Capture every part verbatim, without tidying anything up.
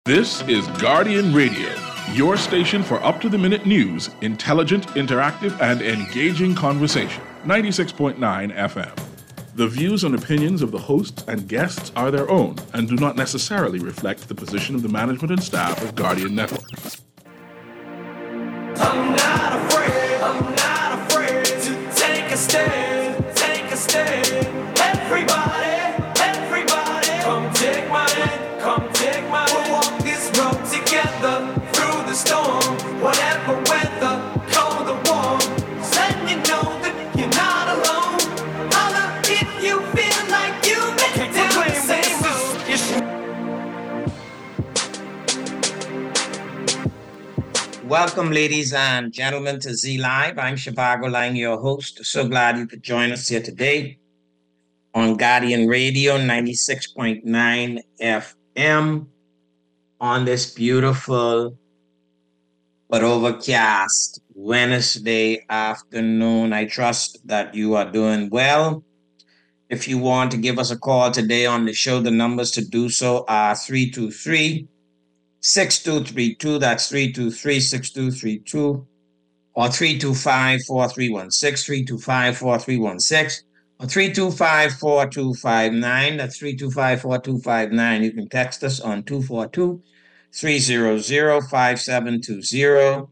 This is Guardian Radio, your station for up-to-the-minute news, intelligent, interactive, and engaging conversation. ninety-six point nine F M. The views and opinions of the hosts and guests are their own and do not necessarily reflect the position of the management and staff of Guardian Network. I'm not afraid, I'm not afraid to take a stand, take a stand. Everybody, everybody, come take my hand, come take my hand. We'll walk this road together through the storm, whatever weather, cold or warm. Letting you know that you're not alone. Holla if you feel like you've been down the same road. Welcome, ladies and gentlemen, to Z Live. I'm Shivago Lang, your host. So glad you could join us here today on Guardian Radio ninety-six point nine F M on this beautiful but overcast Wednesday afternoon. I trust that you are doing well. If you want to give us a call today on the show, the numbers to do so are three two three, six two three two. That's three two three, six two three two. Or three two five, four three one six, three two five, four three one six. Or three two five, four two five nine. That's three two five, four two five nine. You can text us on two four two, three zero zero, five seven two zero.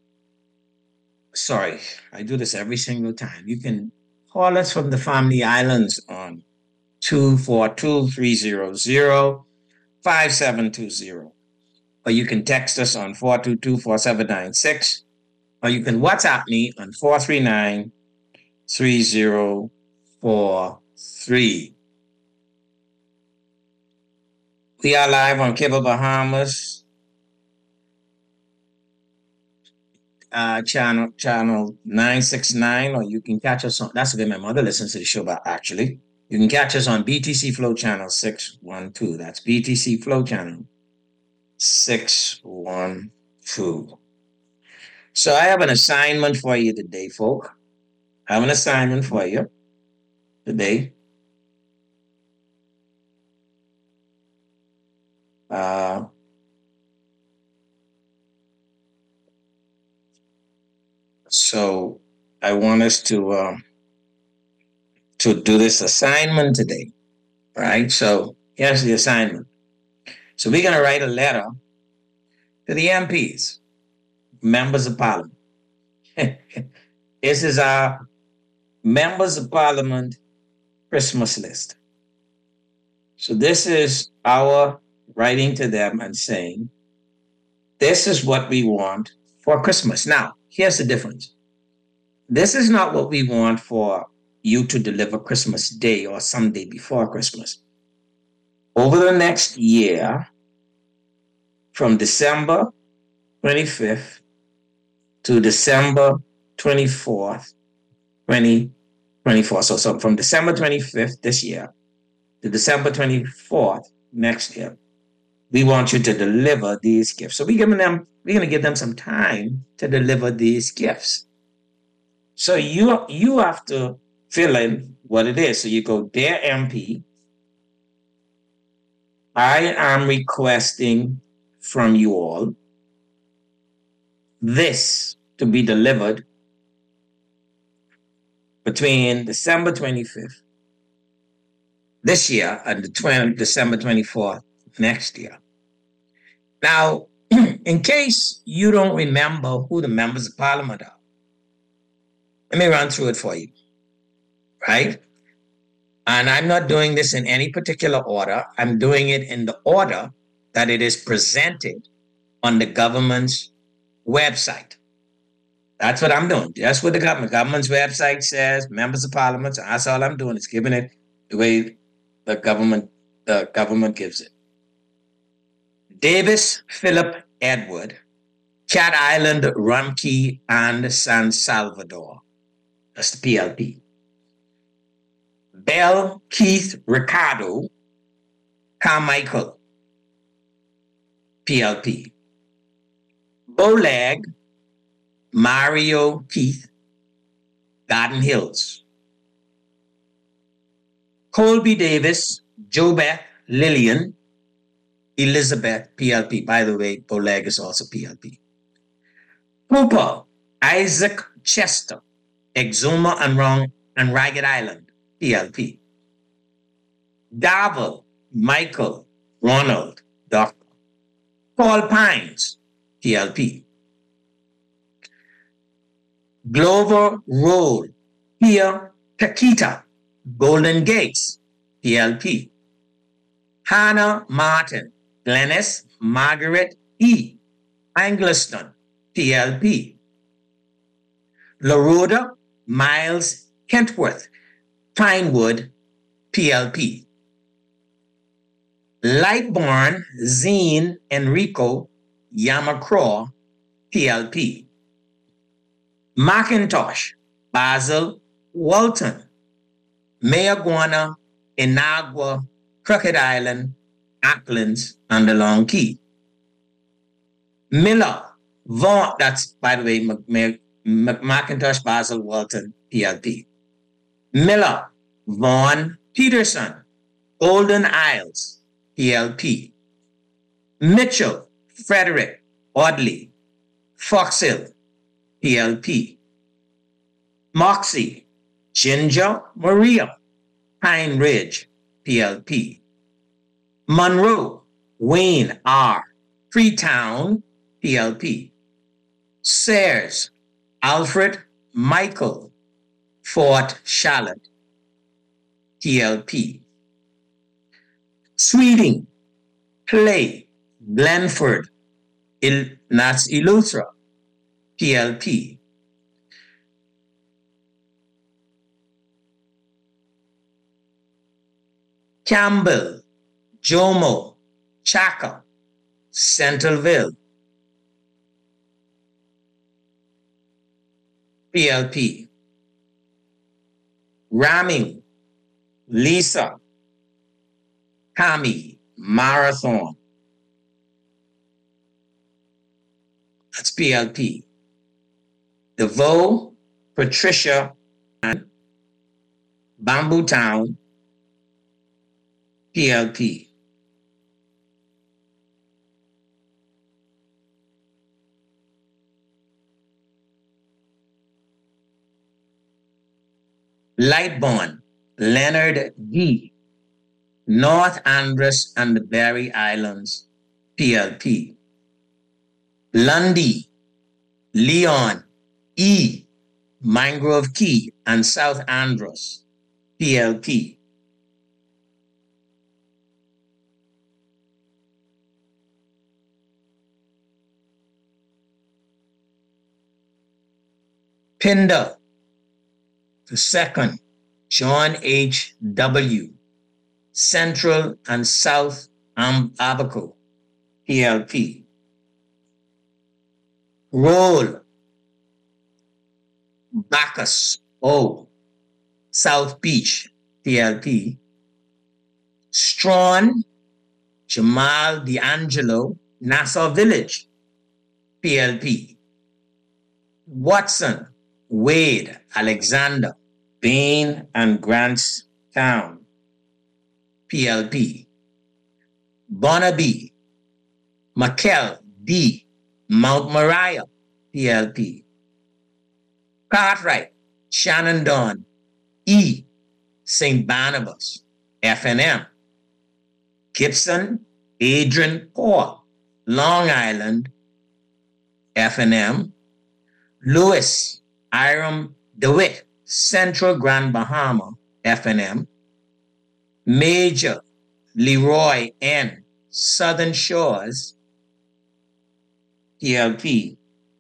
Sorry, I do this every single time. You can call us from the Family Islands on two four two, three zero zero, five seven two zero. Or you can text us on four two two, four seven nine six. Or you can WhatsApp me on four three nine, three zero four three. We are live on Cable Bahamas, uh, channel channel nine six nine, or you can catch us on, that's the way my mother listens to the show, but actually, you can catch us on B T C Flow Channel six one two. That's B T C Flow Channel six one two. So I have an assignment for you today, folk. I have an assignment for you today. Uh, so I want us to uh, to do this assignment today, right? So here's the assignment. So we're going to write a letter to the M Ps, members of Parliament. This is our members of Parliament Christmas list. So this is our writing to them and saying, this is what we want for Christmas. Now, here's the difference. This is not what we want for you to deliver Christmas Day or someday before Christmas. Over the next year, from December twenty-fifth to December twenty-fourth, twenty twenty-four. So, so from December twenty-fifth this year to December twenty-fourth next year, we want you to deliver these gifts. So we're giving them, we're going to give them some time to deliver these gifts. So you, you have to fill in what it is. So you go, dear M P, I am requesting from you all this to be delivered between December twenty-fifth this year and the twentieth, December twenty-fourth next year. Now, in case you don't remember who the members of Parliament are, let me run through it for you, right? And I'm not doing this in any particular order. I'm doing it in the order that it is presented on the government's website. That's what I'm doing. That's what the government, government's website says, members of Parliament. So that's all I'm doing is giving it the way the government, the government gives it. Davis Philip Edward, Cat Island, Rumkey, and San Salvador. That's the P L P. Bell Keith Ricardo Carmichael, P L P. Bolag Mario Keith, Garden Hills. Colby Davis, Jobeth Lillian, Elizabeth, P L P. By the way, Oleg is also P L P. Hooper, Isaac Chester, Exuma and, Wrong, and Ragged Island, P L P. Darvel, Michael, Ronald, Doctor. Paul Pines, P L P. Glover Roll, Pierre Takita, Golden Gates, P L P. Hannah Martin, Glennis Margaret E. Angliston, P L P. LaRoda Miles Kentworth, Pinewood, P L P. Lightborn Zine Enrico Yamacraw, P L P. Macintosh Basil Walton, Mayaguana, Inagua, Crooked Island, Acklands, and the Long Key. Miller Vaughn, that's by the way, Mac- Mac- Mac- Macintosh Basil Walton, P L P. Miller Vaughn Peterson, Golden Isles, P L P. Mitchell Frederick Audley, Fox Hill, P L P. Moxie Ginger Maria, Pine Ridge, P L P. Monroe Wayne R, Freetown, P L P. Sayers Alfred Michael, Fort Charlotte, P L P. Sweeting Clay Glenford, Il- that's Eleuthera, P L P. Campbell, Jomo, Chaka, Centralville, P L P. Ramming, Lisa, Kami, Marathon, that's P L P. DeVoe, Patricia, and Bamboo Town, P L P. Lightborn, Leonard D, North Andros and the Berry Islands, P L P. Lundy, Leon E, Mangrove Key and South Andros, P L P. Pinder, the second, John H. W, Central and South Am- Abaco, P L P. Roll, Bacchus O, South Beach, P L P. Strawn, Jamal D'Angelo, Nassau Village, P L P. Watson, Wade, Alexander, Bain and Grants Town, P L P. Bonnaby, McKell D, Mount Moriah, P L P. Cartwright, Shenandoah E, Saint Barnabas, F N M. Gibson, Adrian Paul, Long Island, F N M. Lewis, Iram DeWitt, Central Grand Bahama, F N M. Major, Leroy N, Southern Shores, P L P.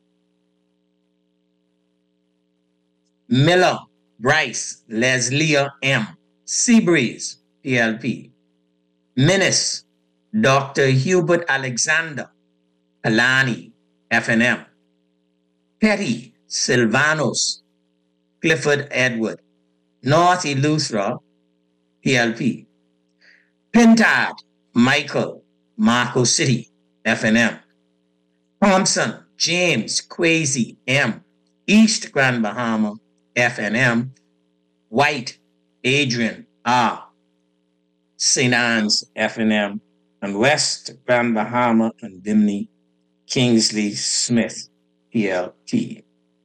Miller, Bryce, Leslie M, Seabreeze, P L P. Minnis, Doctor Hubert Alexander, Palani, F N M. Petty, Silvanos, Clifford Edward, North Eleuthera, P L P. Pintard, Michael, Marco City, F N M. Thompson, James, Quasi, M, East Grand Bahama, F N M. White, Adrian, R, Saint Anne's, F N M. and West Grand Bahama and Bimini Kingsley Smith, P L T.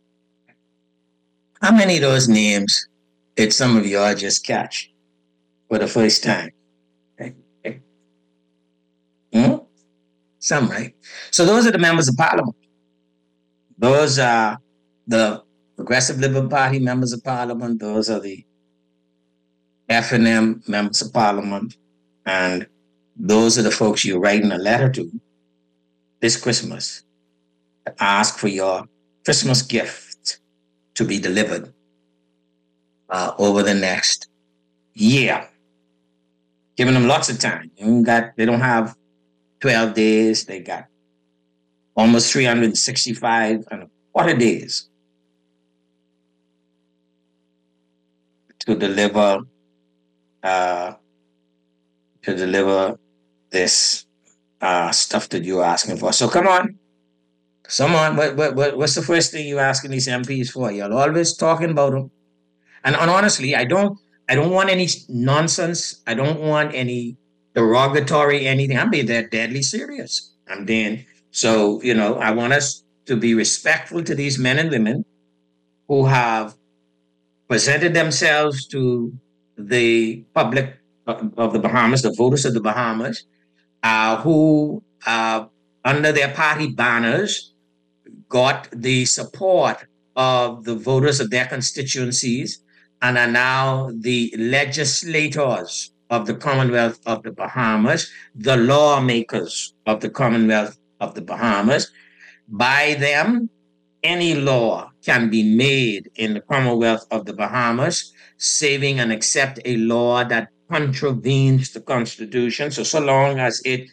How many of those names did some of y'all just catch for the first time? Hmm? Some, right? So those are the members of Parliament. Those are the Progressive Liberal Party members of Parliament. Those are the F and M members of Parliament. And those are the folks you're writing a letter to this Christmas to ask for your Christmas gift to be delivered uh, over the next year. Giving them lots of time. You got, they don't have twelve days. They got almost three hundred sixty-five and a quarter days to deliver uh, to deliver this uh, stuff that you're asking for. So come on. Come on. What, what, what's the first thing you're asking these M Ps for? You're always talking about them. And, and honestly, I don't I don't want any nonsense. I don't want any derogatory anything. I'm being that deadly serious. I'm being, so, you know, I want us to be respectful to these men and women who have presented themselves to the public of the Bahamas, the voters of the Bahamas, uh, who, uh, under their party banners, got the support of the voters of their constituencies and are now the legislators of the Commonwealth of the Bahamas, the lawmakers of the Commonwealth of the Bahamas. By them, any law can be made in the Commonwealth of the Bahamas, saving and except a law that contravenes the Constitution. So, so long as it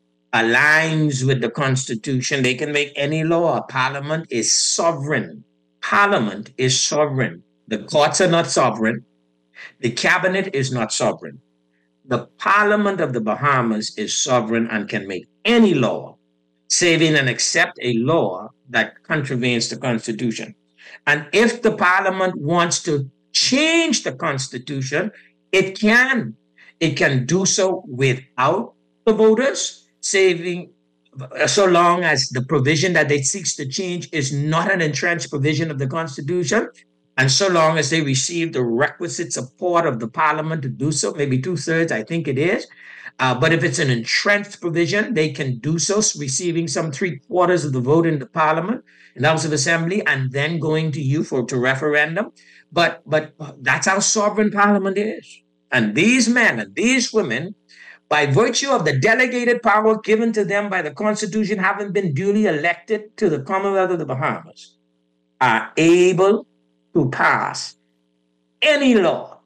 aligns with the Constitution, they can make any law. Parliament is sovereign. Parliament is sovereign. The courts are not sovereign. The cabinet is not sovereign. The Parliament of the Bahamas is sovereign and can make any law, saving and except a law that contravenes the Constitution. And if the Parliament wants to change the Constitution, it can. It can do so without the voters, saving, so long as the provision that it seeks to change is not an entrenched provision of the Constitution, and so long as they receive the requisite support of the Parliament to do so, maybe two-thirds, I think it is. Uh, but if it's an entrenched provision, they can do so, receiving some three-quarters of the vote in the Parliament, in the House of Assembly, and then going to you for to referendum. But, but that's how sovereign Parliament is. And these men and these women, by virtue of the delegated power given to them by the Constitution, having been duly elected to the Commonwealth of the Bahamas, are able to pass any law,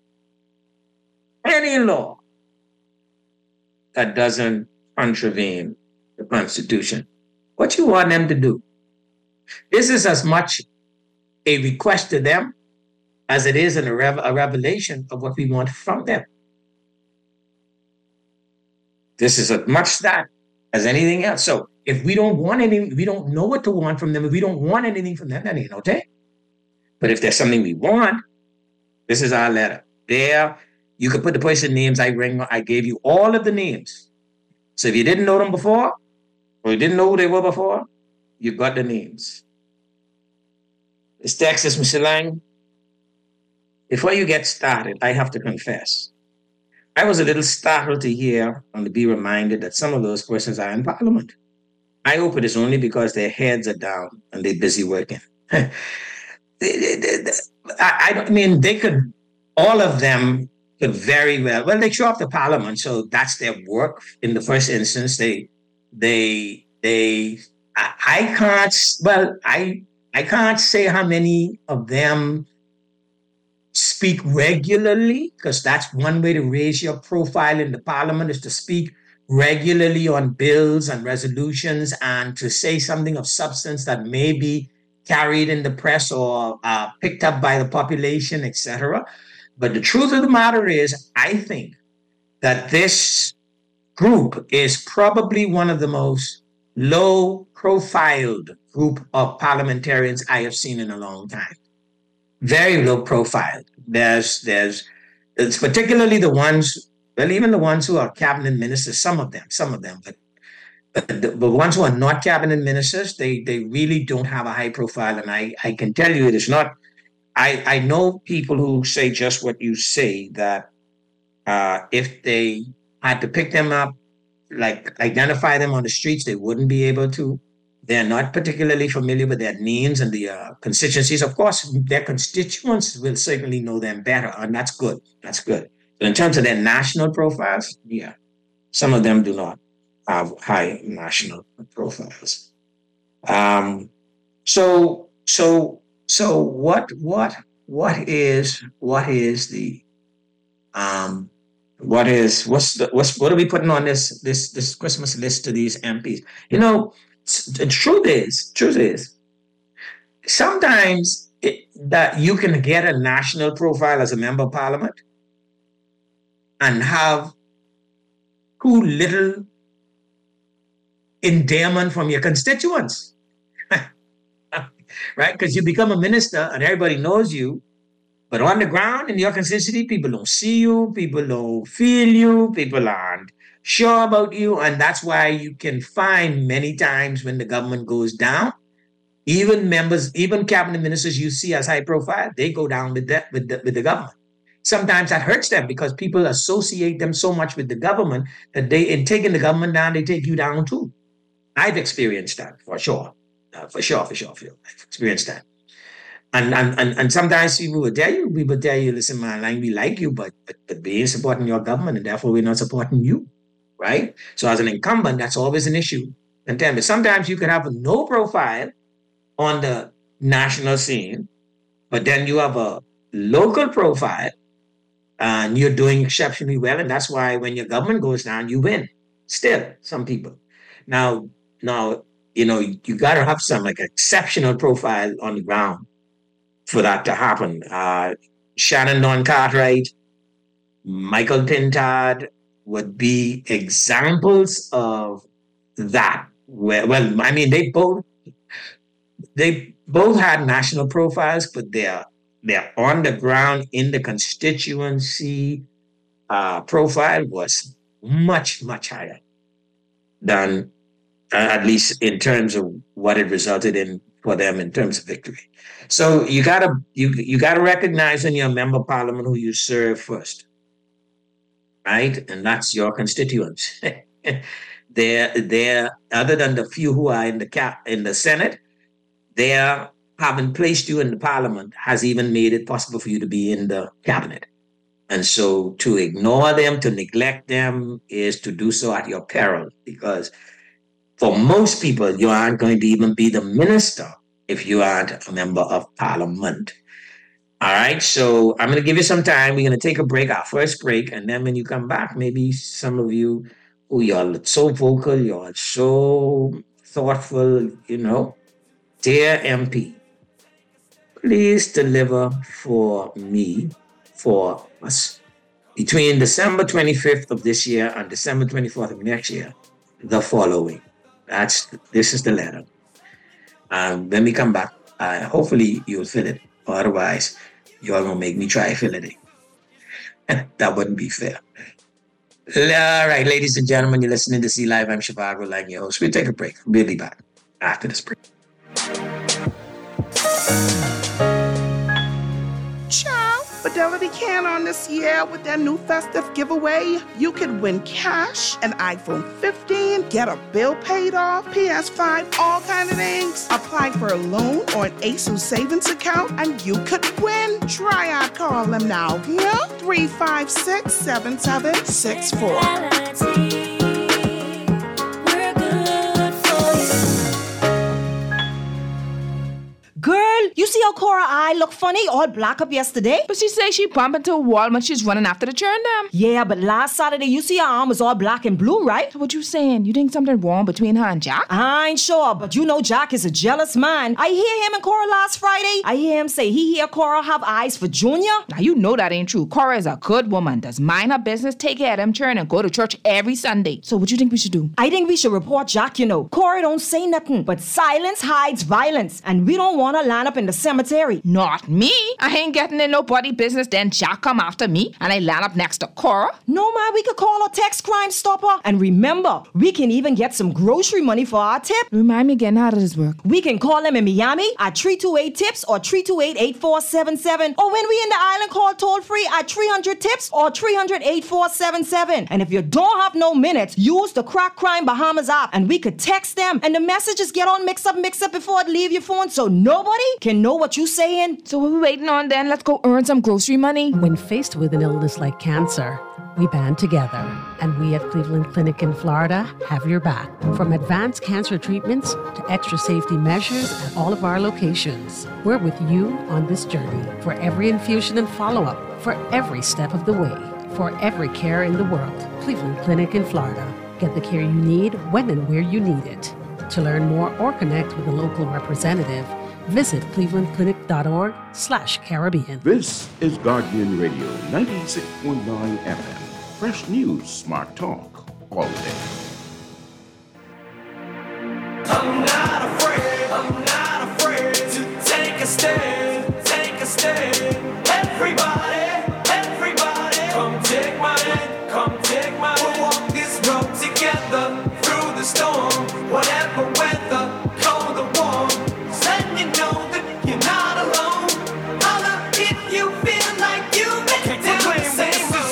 any law that doesn't contravene the Constitution. What you want them to do? This is as much a request to them as it is a, rev- a revelation of what we want from them. This is as much that as anything else. So if we don't want anything, we don't know what to want from them. If we don't want anything from them, then ain't no take. But if there's something we want, this is our letter. There, you could put the person names I rang. I gave you all of the names. So if you didn't know them before, or you didn't know who they were before, you got the names. This text is Mister Lang. Before you get started, I have to confess, I was a little startled to hear and to be reminded that some of those persons are in Parliament. I hope it is only because their heads are down and they're busy working. I, I don't mean they could, all of them could very well, well, they show up to Parliament, so that's their work in the first instance. They, they, they, I, I can't, well, I, I can't say how many of them speak regularly, because that's one way to raise your profile in the Parliament, is to speak regularly on bills and resolutions and to say something of substance that may be carried in the press or uh, picked up by the population, et cetera. But the truth of the matter is, I think that this group is probably one of the most low-profiled group of parliamentarians I have seen in a long time. Very low profile. There's, there's, it's particularly the ones well, even the ones who are cabinet ministers, some of them, some of them, but but the, the ones who are not cabinet ministers, they they really don't have a high profile. And I, I can tell you it is not, I, I know people who say just what you say, that uh, if they had to pick them up, like identify them on the streets, they wouldn't be able to. They're not particularly familiar with their names and the uh, constituencies. Of course, their constituents will certainly know them better, and that's good. That's good. But in terms of their national profiles, yeah, some of them do not have high national profiles. Um, so, so, so, what, what, what is, what is the, um, what is, what's the, what's, what are we putting on this, this, this Christmas list to these M Ps? You know. The truth is, truth is, sometimes it, that you can get a national profile as a member of parliament and have too little endearment from your constituents, right? Because you become a minister and everybody knows you, but on the ground in your constituency, people don't see you, people don't feel you, people aren't sure about you, and that's why you can find many times when the government goes down, even members, even cabinet ministers you see as high profile, they go down with that with the, with the government. Sometimes that hurts them because people associate them so much with the government that they, in taking the government down, they take you down too. I've experienced that for sure, uh, for sure, for sure, for sure. I've experienced that. And, and and and sometimes people will tell you, people tell you, listen, man, like, we like you, but, but but we ain't supporting your government, and therefore we're not supporting you. Right? So as an incumbent, that's always an issue. And tell me, sometimes you could have no profile on the national scene, but then you have a local profile and you're doing exceptionally well. And that's why when your government goes down, you win. Still, some people. Now, now, you know, you got to have some like exceptional profile on the ground for that to happen. Uh, Shannon Don Cartwright, Michael Pintard, would be examples of that. Well, well, I mean, they both they both had national profiles, but they're they're on the ground in the constituency uh, profile was much much higher than uh, at least in terms of what it resulted in for them in terms of victory. So you gotta you you gotta recognize in your member of parliament who you serve first. Right? And that's your constituents. they're, they're, other than the few who are in the cap, in the Senate, they're having placed you in the parliament has even made it possible for you to be in the cabinet. And so to ignore them, to neglect them is to do so at your peril, because for most people, you aren't going to even be the minister if you aren't a member of parliament. All right, so I'm going to give you some time. We're going to take a break, our first break, and then when you come back, maybe some of you, oh, you're so vocal, you're so thoughtful, you know. Dear M P, please deliver for me, for us, between December twenty-fifth of this year and December twenty-fourth of next year, the following. That's this is the letter. Um, when we come back, uh, hopefully you'll fill it. Otherwise, you're going to make me try fill it in. That wouldn't be fair. All right, ladies and gentlemen, you're listening to C Live. I'm Shivago Lang, your host. We'll take a break. We'll be back after this break. Ciao. Fidelity can on this year with their new festive giveaway. You could win cash, an iPhone fifteen, get a bill paid off, P S five, all kind of things. Apply for a loan or an ASUS savings account, and you could win. Try out, call them now. Here, three five six, seven seven six four. Girl, you see how Cora eye look funny, all black up yesterday? But she say she bump into a wall when she's running after the churn them. Yeah, but last Saturday, you see her arm was all black and blue, right? So what you saying? You think something wrong between her and Jack? I ain't sure, but you know Jack is a jealous man. I hear him and Cora last Friday. I hear him say he hear Cora have eyes for Junior. Now you know that ain't true. Cora is a good woman, does mind her business, take care of them churn, and go to church every Sunday. So what you think we should do? I think we should report Jack, you know. Cora don't say nothing, but silence hides violence, and we don't want to line up in the cemetery cemetery. Not me. I ain't getting in nobody business. Then Jack come after me and I land up next to Cora. No, man, we could call a text Crime Stopper. And remember, we can even get some grocery money for our tip. Remind me again, how does this work? We can call them in Miami at three two eight tips or three two eight, eight four seven seven. Or when we in the island, call toll free at three hundred tips or three hundred, eight four seven seven. And if you don't have no minutes, use the Crack Crime Bahamas app and we could text them and the messages get on mix up, mix up before it leave your phone so nobody can know what you saying. So what we waiting on then? Let's go earn some grocery money. When faced with an illness like cancer, we band together, and we at Cleveland Clinic in Florida have your back. From advanced cancer treatments to extra safety measures at all of our locations, we're with you on this journey for every infusion and follow-up, for every step of the way, for every care in the world. Cleveland Clinic in Florida. Get the care you need when and where you need it. To learn more or connect with a local representative, visit clevelandclinic.org slash Caribbean. This is Guardian Radio, ninety-six point nine F M. Fresh news, smart talk, all day. I'm not afraid, I'm not afraid to take a stand, take a stand. Everybody, everybody, come take my hand, come take my hand. We'll walk this road together through the storm, whatever weather, cold or warm. Letting you know that you're not alone. Holla if you feel like you make it down the same road.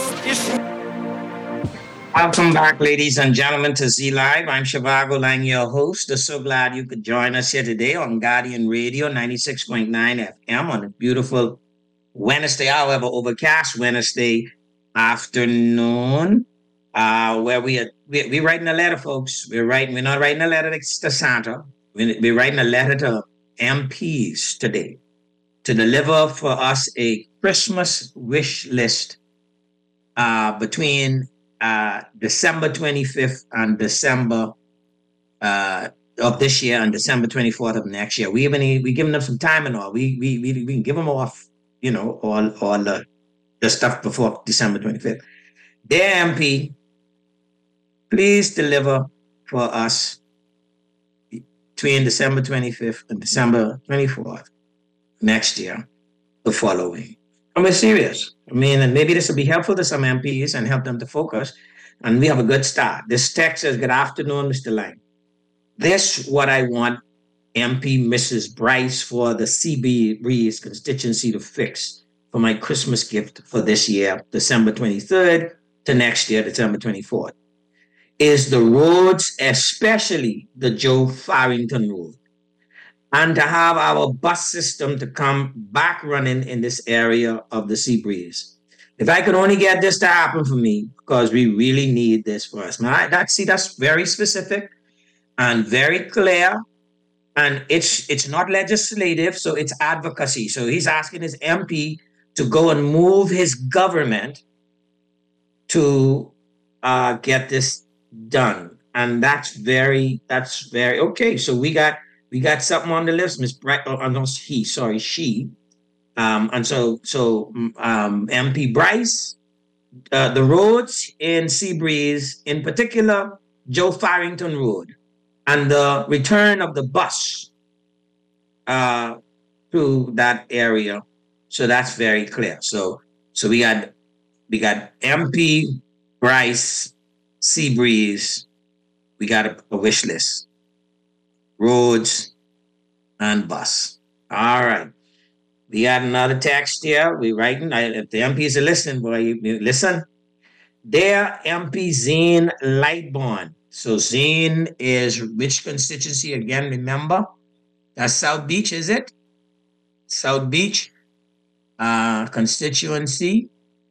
Welcome back, ladies and gentlemen, to Z Live. I'm Shivago Lang, your host. I'm so glad you could join us here today on Guardian Radio, ninety-six point nine F M on a beautiful Wednesday, however, overcast Wednesday afternoon, uh, where we are we, we're writing a letter, folks. We're writing, we're not writing a letter to Santa. We're, we're writing a letter to M Ps today to deliver for us a Christmas wish list uh, between uh, December twenty-fifth and December uh, of this year and December twenty-fourth of next year. We even we giving them some time and all. We we we, we can give them off, you know, all all the, the stuff before December twenty-fifth. Dear M P, please deliver for us between December twenty-fifth and December twenty-fourth next year the following. And we're serious. I mean, and maybe this will be helpful to some M Ps and help them to focus. And we have a good start. This text says, good afternoon, Mister Lang. This what I want M P Missus Bryce for the C Breeze constituency to fix for my Christmas gift for this year, December twenty-third to next year, December twenty-fourth, is the roads, especially the Joe Farrington Road, and to have our bus system to come back running in this area of the Sea Breeze. If I could only get this to happen for me, because we really need this for us. Now, I, that, see, that's very specific and very clear, and it's it's not legislative, so it's advocacy. So he's asking his M P to go and move his government to uh, get this done, and that's very that's very okay. So we got we got something on the list, Miss Bright. Oh, no, he sorry, she, um, and so so um, M P Bryce, uh, the roads in Sea Breeze, in particular, Joe Farrington Road, and the return of the bus uh, to that area. So that's very clear. So so we got we got M P Bryce, Sea Breeze, we got a, a wish list. Roads and bus. All right. We got another text here. We writing. I, if the M Ps are listening, boy, you, you listen. Dear M P Zane Lightbourne. So Zane is which constituency again? Remember? That's South Beach, is it? South Beach uh, constituency.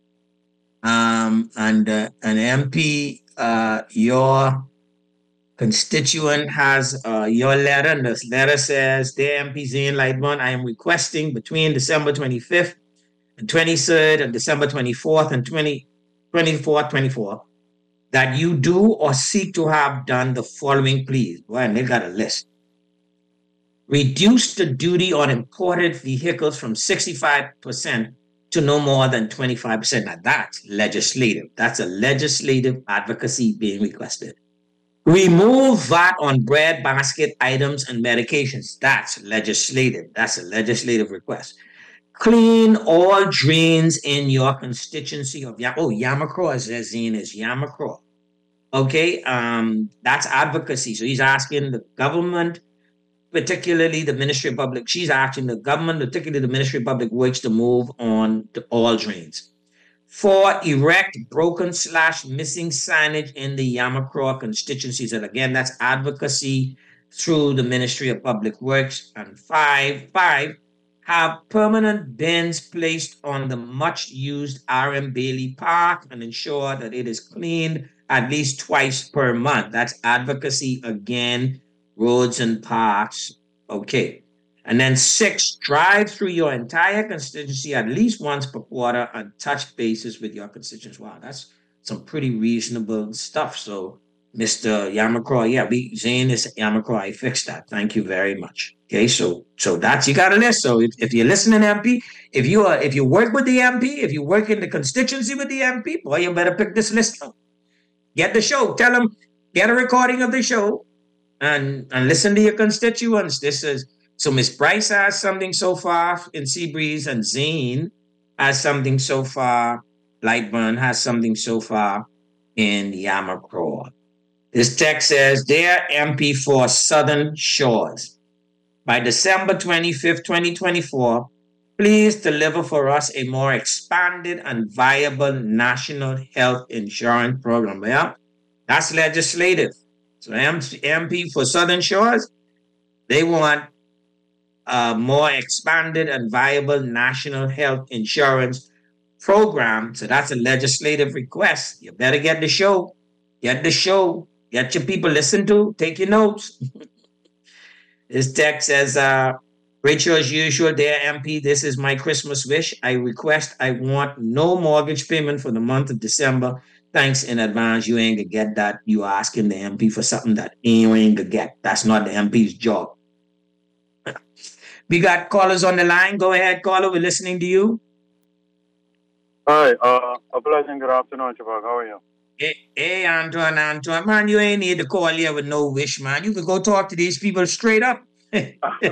Um, and uh, an M P, uh, your constituent has uh, your letter, and this letter says, Dear M P Zane Lightbourne, I am requesting between December twenty-fifth and twenty-third and December twenty-fourth and twenty-fourth, twenty-fourth, that you do or seek to have done the following, please. Boy, and they got a list. Reduce the duty on imported vehicles from sixty-five percent to no more than twenty-five percent. Now that's legislative. That's a legislative advocacy being requested. Remove V A T on bread basket items and medications. That's legislative. That's a legislative request. Clean all drains in your constituency of Yam. Oh, Yamacraw, as Zazine is Yamacraw. Okay, um, that's advocacy. So he's asking the government, particularly the Ministry of Public, she's asking the government, particularly the Ministry of Public Works, to move on to all drains. Four, erect broken slash missing signage in the Yamacraw constituencies. And again, that's advocacy through the Ministry of Public Works. And five, five, have permanent bins placed on the much used R M Bailey Park and ensure that it is cleaned at least twice per month. That's advocacy again, roads and parks. Okay. And then six, drive through your entire constituency at least once per quarter and touch bases with your constituents. Wow, that's some pretty reasonable stuff. So, Mister Yamacraw, yeah, we Zane is Yamacraw. I fixed that. Thank you very much. Okay, so so that's you got a list. So if, if you're listening, M P, if you are if you work with the M P, if you work in the constituency with the M P, boy, you better pick this list up. Get the show. Tell them, get a recording of the show, and and listen to your constituents. This is. So Miss Bryce has something so far in Seabreeze, and Zane has something so far. Lightburn has something so far in Yamacraw. This text says, "Dear M P for Southern Shores, by December twenty-fifth, twenty twenty-four, please deliver for us a more expanded and viable national health insurance program." Yeah, that's legislative. So M P for Southern Shores, they want a more expanded and viable national health insurance program. So that's a legislative request. You better get the show. Get the show. Get your people listen to. Take your notes. This text says, uh, Rachel, as usual, dear M P, this is my Christmas wish. I request I want no mortgage payment for the month of December. Thanks in advance. You ain't gonna get that. You asking the M P for something that you ain't gonna get. That's not the M P's job. We got callers on the line. Go ahead, caller. We're listening to you. Hi, uh, a pleasant good afternoon, Chabak. How are you? Hey, hey, Antoine, Antoine. Man, you ain't need to call here with no wish, man. You could go talk to these people straight up. why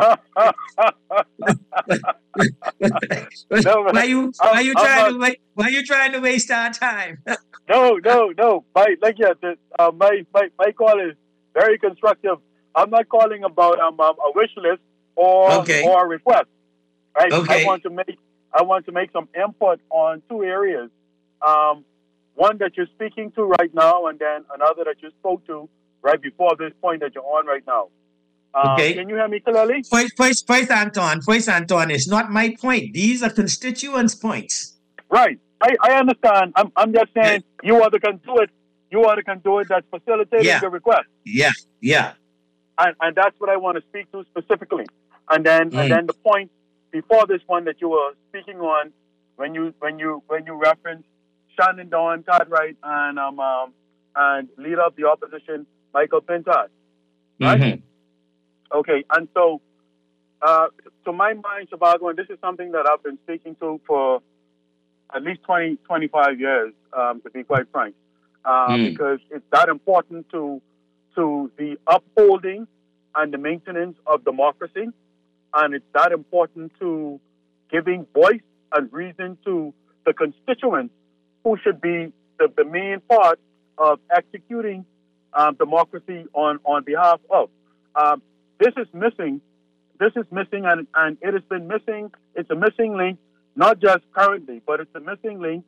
you why you trying to wait, why you trying to waste our time? no, no, no. My like yeah, the, uh, my, my my call is very constructive. I'm not calling about um, um a wish list or okay. or a request. Right? Okay. I want to make I want to make some input on two areas. Um, one that you're speaking to right now, and then another that you spoke to right before this point that you're on right now. Um, okay. Can you hear me clearly? First, first, first, Anton. First, Anton. It's not my point. These are constituents' points. Right. I, I understand. I'm I'm just saying you are the conduit. You are the conduit that's facilitating yeah. the request. Yeah. Yeah. And and that's what I want to speak to specifically. And then mm. and then the point before this one that you were speaking on, when you when you when you referenced Shannon Dawn Cartwright and um, um and leader of the opposition Michael Pintas, right? Mm-hmm. Okay, and so uh, to my mind, Shabago, and this is something that I've been speaking to for at least twenty, twenty-five years, um, to be quite frank, uh, mm. because it's that important to to the upholding and the maintenance of democracy, and it's that important to giving voice and reason to the constituents who should be the, the main part of executing um, democracy on, on behalf of. Um, this is missing. This is missing, and, and it has been missing. It's a missing link, not just currently, but it's a missing link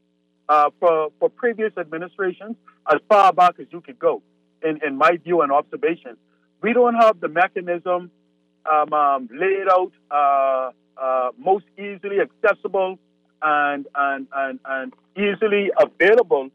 uh, for, for previous administrations as far back as you could go, in, in my view and observation. We don't have the mechanism um, um, laid out uh, uh, most easily accessible and, and, and, and easily available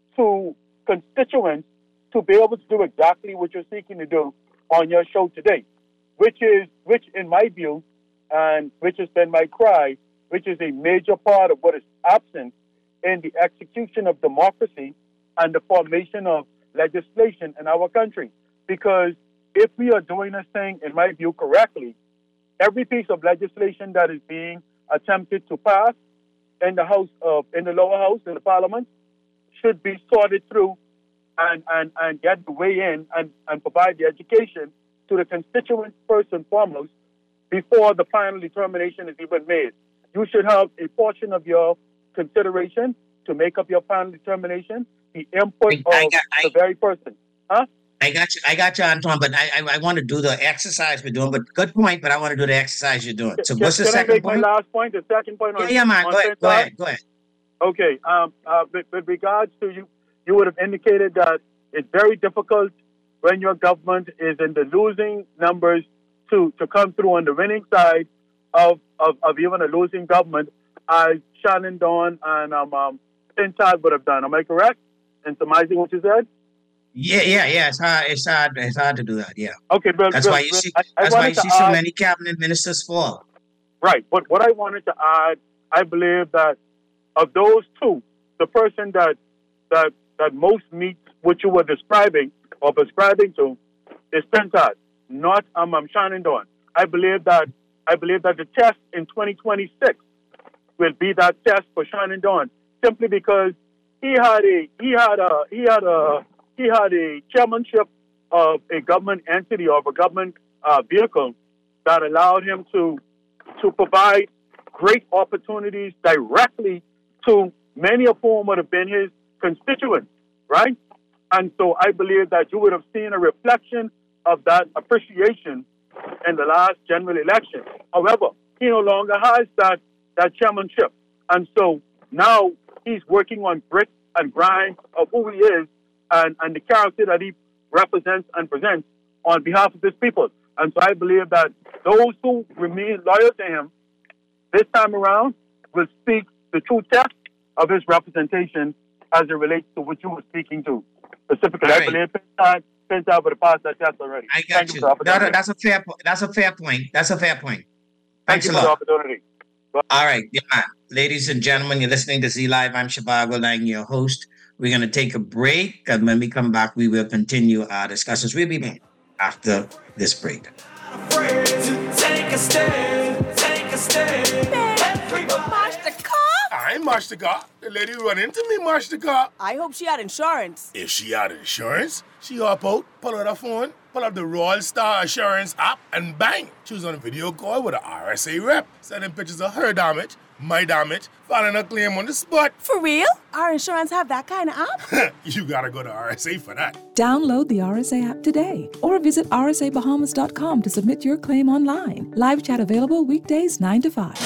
to constituents to be able to do exactly what you're seeking to do on your show today, which is, which in my view, and which has been my cry, which is a major part of what is absent in the execution of democracy and the formation of legislation in our country. Because if we are doing this thing, in my view, correctly, every piece of legislation that is being attempted to pass in the house of, in the lower house, in the parliament, should be sorted through and, and, and get the way in and, and provide the education to the constituents first and foremost before the final determination is even made. You should have a portion of your consideration to make up your final determination, the input I, of I got, I, the very person. Huh? I got you, I got you, Antoine, but I, I I want to do the exercise we're doing. But good point, but I want to do the exercise you're doing. So can, what's the can second I make point? my last point, the second point on Yeah, yeah man, on go ahead, go ahead, go ahead. Okay, um, uh, with, with regards to you, you would have indicated that it's very difficult when your government is in the losing numbers to, to come through on the winning side of, of, of even a losing government, as Shannon Dawn and um, um, Tintad would have done. Am I correct in surmising what you said? Yeah, yeah, yeah. It's hard. It's hard. It's hard to do that. Yeah. Okay, but that's but, why you but see. I, I that's why you see add, so many cabinet ministers fall. Right. But what I wanted to add, I believe that of those two, the person that that that most meets what you were describing or prescribing to is Tintad, not um, um Shannon Dawn. I believe that I believe that the test in twenty twenty-six will be that test for Shannon Dawn, simply because he had a he had a he had a he had a chairmanship of a government entity or of a government uh, vehicle that allowed him to to provide great opportunities directly to many of whom would have been his constituents, right? And so I believe that you would have seen a reflection of that appreciation in the last general election. However, he no longer has that, that chairmanship. And so now he's working on grit and grind of who he is and, and the character that he represents and presents on behalf of his people. And so I believe that those who remain loyal to him this time around will speak the true test of his representation as it relates to what you were speaking to. Specifically, right. I believe Tintad, Tintad would have passed that test already. I got Thank you. you no, no, that's a fair point. That's a fair point. That's a fair point. Thanks Thank a you lot. for the opportunity. All right, yeah. Ladies and gentlemen, you're listening to Z Live. I'm Shabago Lang, your host. We're going to take a break, and when we come back, we will continue our discussions. We'll be back after this break. Afraid to take a stand, take a stand. March the car? I ain't marched the car. The lady who run into me marched the car. I hope she had insurance. If she had insurance, she hop out, pull out her phone, pull up the Royal Star Assurance app, and bang, she was on a video call with an R S A rep, sending pictures of her damage, my damage, filing a claim on the spot. For real? Our insurance have that kind of app? You gotta go to R S A for that. Download the R S A app today or visit r s a bahamas dot com to submit your claim online. Live chat available weekdays nine to five.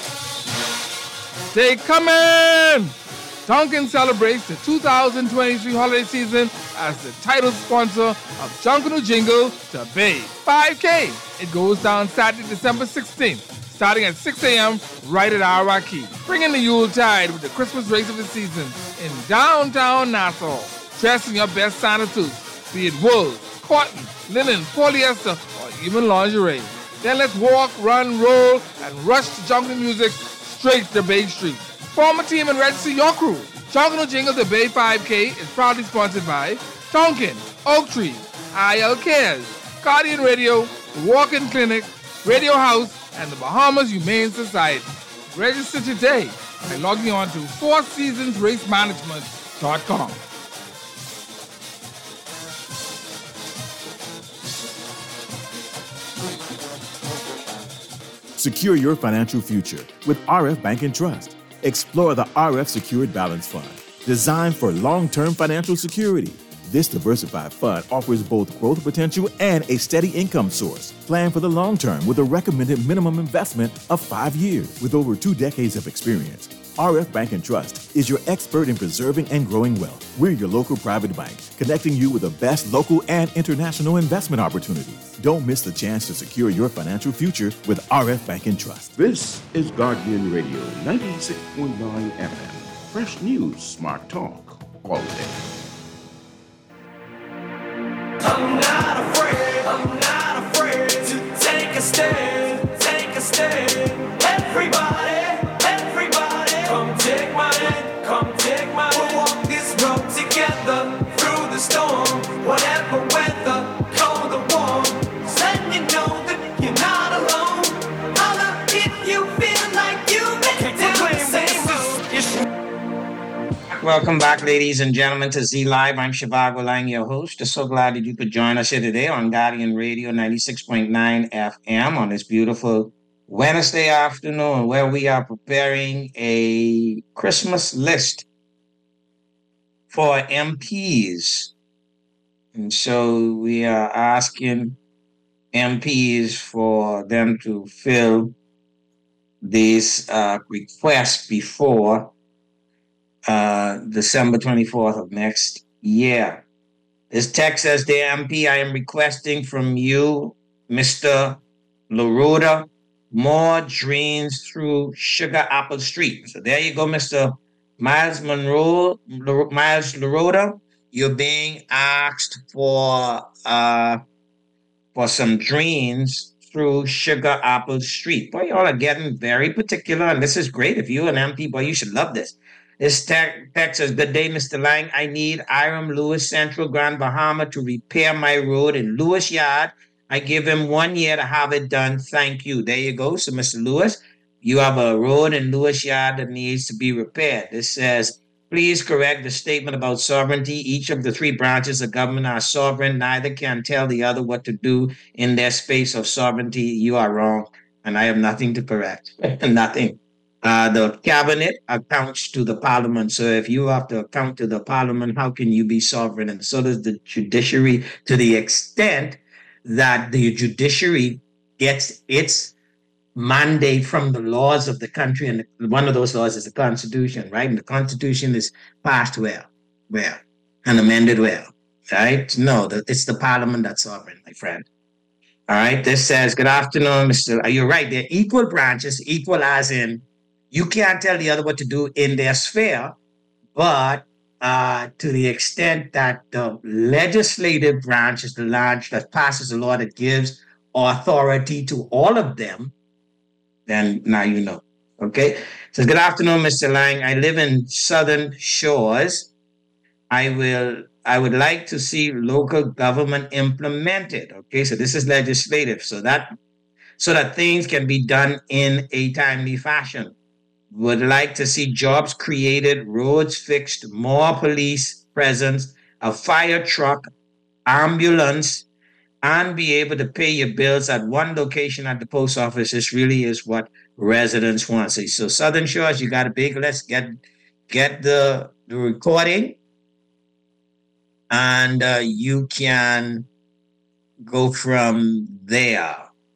They coming! Tonkin celebrates the two thousand twenty-three holiday season as the title sponsor of Junkanoo Jingle to Bay five K. It goes down Saturday, December sixteenth, starting at six a.m. right at Arawaki. Bring in the Yuletide with the Christmas race of the season in downtown Nassau. Dress in your best Santa suits, be it wool, cotton, linen, polyester, or even lingerie. Then let's walk, run, roll, and rush to Junkanoo music straight to Bay Street. Form a team and register your crew. Junkanoo Jingle to Bay five K is proudly sponsored by Tonkin, Oak Tree, I L Cares, Guardian Radio, the Walk-In Clinic, Radio House, and the Bahamas Humane Society. Register today by logging on to four seasons race management dot com. Secure your financial future with R F Bank and Trust. Explore the R F Secured Balance Fund, designed for long-term financial security. This diversified fund offers both growth potential and a steady income source. Plan for the long term with a recommended minimum investment of five years. With over two decades of experience, R F Bank and Trust is your expert in preserving and growing wealth. We're your local private bank, connecting you with the best local and international investment opportunities. Don't miss the chance to secure your financial future with R F Bank and Trust. This is Guardian Radio, ninety-six point nine F M. Fresh news, smart talk, all day. I'm not afraid, I'm not afraid to take a stand, take a stand. Everybody, everybody, come take my hand, come take my hand. We'll walk this road together through the storm, whatever weather, cold or warm. Just letting you know that you're not alone. Holla if you feel like you've been down the same road. Welcome back, ladies and gentlemen, to Z Live. I'm Shivago Lang, your host. So glad that you could join us here today on Guardian Radio ninety-six point nine F M on this beautiful Wednesday afternoon, where we are preparing a Christmas list for M Ps. And so we are asking M Ps for them to fill these uh, requests before uh, December twenty-fourth of next year. This text says, "Dear M P, I am requesting from you, Mister LaRoda, more drains through Sugar Apple Street." So there you go, Mister Miles Monroe, Miles LaRoda. You're being asked for uh, for some drains through Sugar Apple Street. Boy, y'all are getting very particular, and this is great. If you're an M P, boy, you should love this. This text says, "Good day, Mister Lang. I need Iram Lewis, Central Grand Bahama, to repair my road in Lewis Yard. I give him one year to have it done. Thank you." There you go. So, Mister Lewis, you have a road in Lewis Yard that needs to be repaired. This says, "Please correct the statement about sovereignty. Each of the three branches of government are sovereign. Neither can tell the other what to do in their space of sovereignty. You are wrong, and I have nothing to correct. Nothing. Uh, the cabinet accounts to the parliament. So if you have to account to the parliament, how can you be sovereign? And so does the judiciary, to the extent that the judiciary gets its mandate from the laws of the country. And one of those laws is the Constitution, right? And the Constitution is passed where? Where? And amended where? Right? No, the, it's the parliament that's sovereign, my friend. All right. This says, "Good afternoon, Mister You're right. They're equal branches, equal as in you can't tell the other what to do in their sphere, but uh, to the extent that the legislative branch is the branch that passes a law that gives authority to all of them, then now you know." Okay. So, "Good afternoon, Mister Lang. I live in Southern Shores. I will I would like to see local government implemented." Okay, so this is legislative, so that so that things can be done in a timely fashion. "Would like to see jobs created, roads fixed, more police presence, a fire truck, ambulance, and be able to pay your bills at one location at the post office." This really is what residents want. So, so Southern Shores, you got a big list. Get get the, the recording, and uh, you can go from there.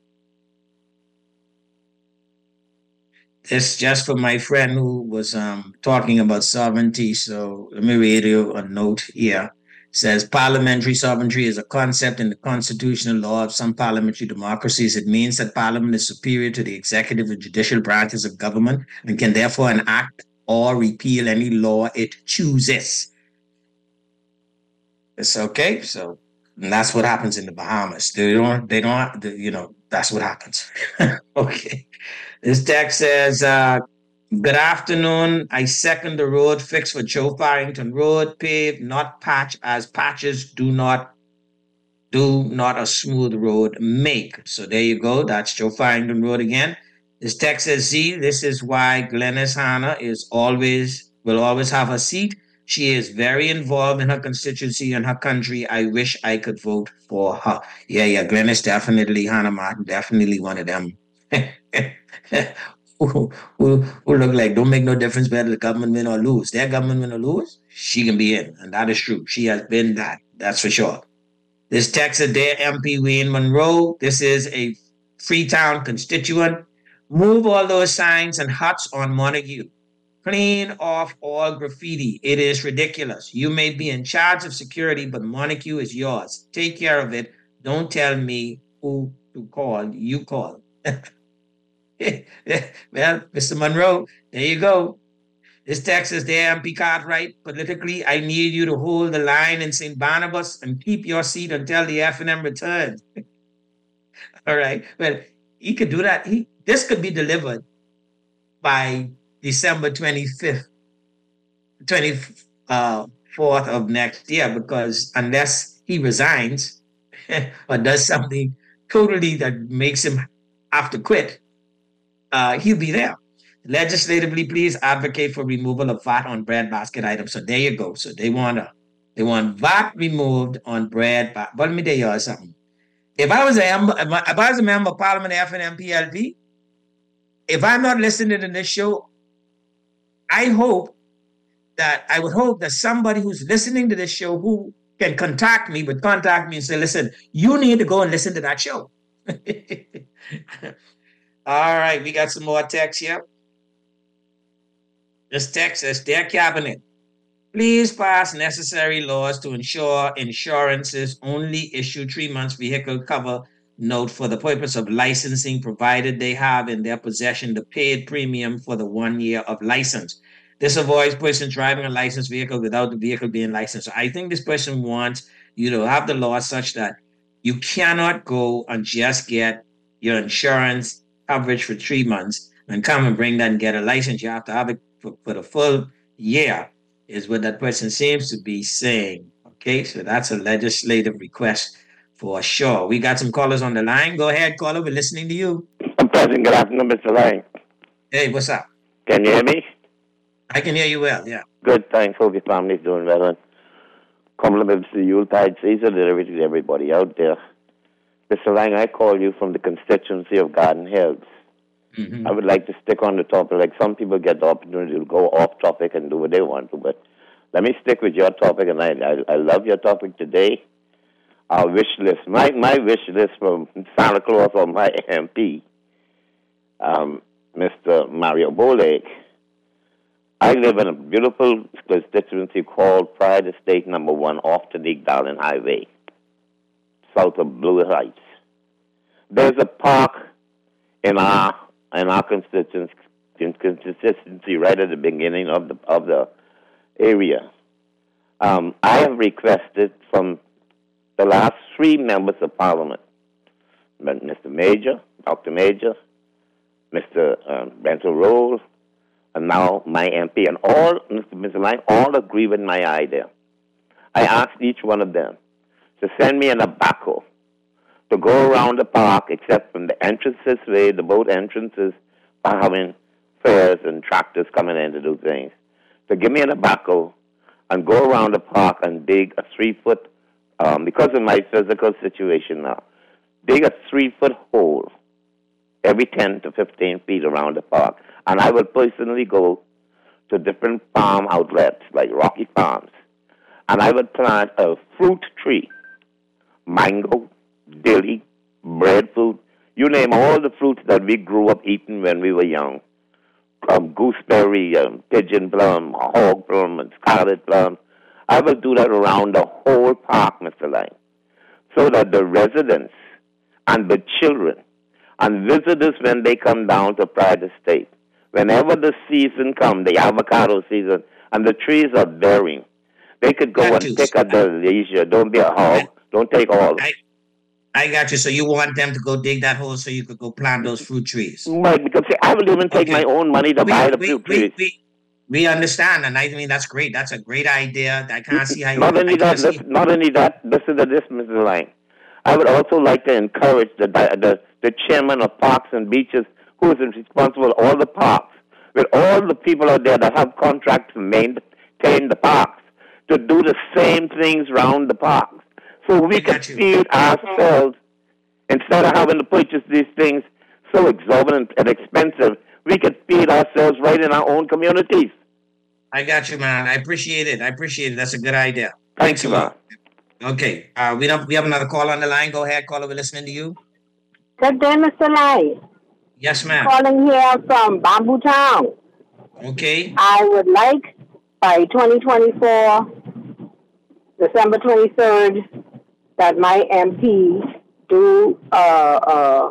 This just for my friend who was um, talking about sovereignty. So let me read you a note here. It says, "Parliamentary sovereignty is a concept in the constitutional law of some parliamentary democracies. It means that parliament is superior to the executive and judicial branches of government and can therefore enact or repeal any law it chooses." It's okay. So and that's what happens in the Bahamas. They don't, they don't, they, you know, that's what happens. Okay. This text says, uh, "Good afternoon. I second the road fix for Joe Farrington Road, paved, not patch, as patches do not do not a smooth road make." So there you go. That's Joe Farrington Road again. This text says, "See, this is why Glenys Hanna is always will always have a seat. She is very involved in her constituency and her country. I wish I could vote for her." Yeah, yeah. Glenys definitely, Hannah Martin, definitely one of them. who, who, who look like don't make no difference whether the government win or lose. Their government win or lose, she can be in. And that is true. She has been that. That's for sure. This text is "Dear M P Wayne Monroe, this is a Freetown constituent. Move all those signs and huts on Montague. Clean off all graffiti. It is ridiculous. You may be in charge of security, but Montague is yours. Take care of it. Don't tell me who to call. You call." Well, Mister Monroe, there you go. This text is, "Dear M P Cartwright, politically, I need you to hold the line in Saint Barnabas and keep your seat until the F N M returns." All right. Well, he could do that. He, this could be delivered by December twenty-fifth, twenty-fourth of next year, because unless he resigns or does something totally that makes him have to quit, uh, he'll be there. legislatively, please advocate for removal of V A T on bread basket items. So there you go. So they want to, they want V A T removed on bread. Ba- but let me tell you something. If I was a if I was a member of Parliament, F N M P L P, if I'm not listening to this show, I hope that I would hope that somebody who's listening to this show who can contact me would contact me and say, listen, you need to go and listen to that show. All right, we got some more text here. This text says, dear Cabinet, please pass necessary laws to ensure insurances only issue three months vehicle cover note for the purpose of licensing, provided they have in their possession the paid premium for the one year of license. This avoids persons driving a licensed vehicle without the vehicle being licensed. So I think this person wants you to have the law such that you cannot go and just get your insurance coverage for three months and come and bring that and get a license. You have to have it for, for the full year, is what that person seems to be saying. Okay, so that's a legislative request for sure. We got some callers on the line. Go ahead, caller. We're listening to you. I'm President. Good afternoon, Mister Lang. Hey, what's up? Can you hear me? I can hear you well, yeah. Good, thanks. Hope your family's doing well. And compliments to the Yuletide season and everything, everybody out there. Mister Lang, I call you from the constituency of Garden Hills. Mm-hmm. I would like to stick on the topic. Like some people get the opportunity to go off topic and do what they want to, but let me stick with your topic, and I I, I love your topic today. Our wish list. My my wish list from Santa Claus or my M P, um, Mister Mario Bowlake. I live in a beautiful constituency called Pride Estate Number One off the Nick Darling Highway, south of Blue Heights. There's a park in our in our constituency, constituency right at the beginning of the of the area. Um, I have requested from the last three members of Parliament, Mister Major, Doctor Major, Mister Um, Rental Roll, and now my M P, and all, Mister Lang, all agree with my idea. I asked each one of them to send me an abaco to go around the park, except from the entrances way, the boat entrances, for having fairs and tractors coming in to do things. To give me an abaco and go around the park and dig a three-foot, um, because of my physical situation now, dig a three-foot hole every ten to fifteen feet around the park. And I will personally go to different farm outlets like Rocky Farms, and I would plant a fruit tree, mango, dilly, breadfruit, you name all the fruits that we grew up eating when we were young. Um, gooseberry, um, pigeon plum, hog plum, and scarlet plum. I will do that around the whole park, Mister Lang, so that the residents and the children and visitors, when they come down to Pride Estate, whenever the season comes, the avocado season, and the trees are bearing, they could go got and you. pick at their leisure. Don't be a hog. Don't take all. I, I got you. So you want them to go dig that hole so you could go plant those fruit trees? Right, because see, I will even take okay. my own money to we, buy the we, fruit we, trees. We, we understand, and I mean, that's great. That's a great idea. I can't see how you... Not only that, this, not only that, listen to this, Mister Lang. I would also like to encourage the, the, the chairman of parks and beaches, who is responsible for all the parks, with all the people out there that have contracts to maintain the parks, to do the same things around the parks. So we can feed ourselves, instead of having to purchase these things so exorbitant and expensive, we can feed ourselves right in our own communities. I got you, man. I appreciate it. I appreciate it. That's a good idea. Thanks a lot. Okay. Uh, we don't. We have another call on the line. Go ahead, caller. We're listening to you. Good day, Mister Lai. Yes, ma'am. Calling here from Bamboo Town. Okay. I would like by twenty twenty-four, December twenty-third, that my M P do uh, uh,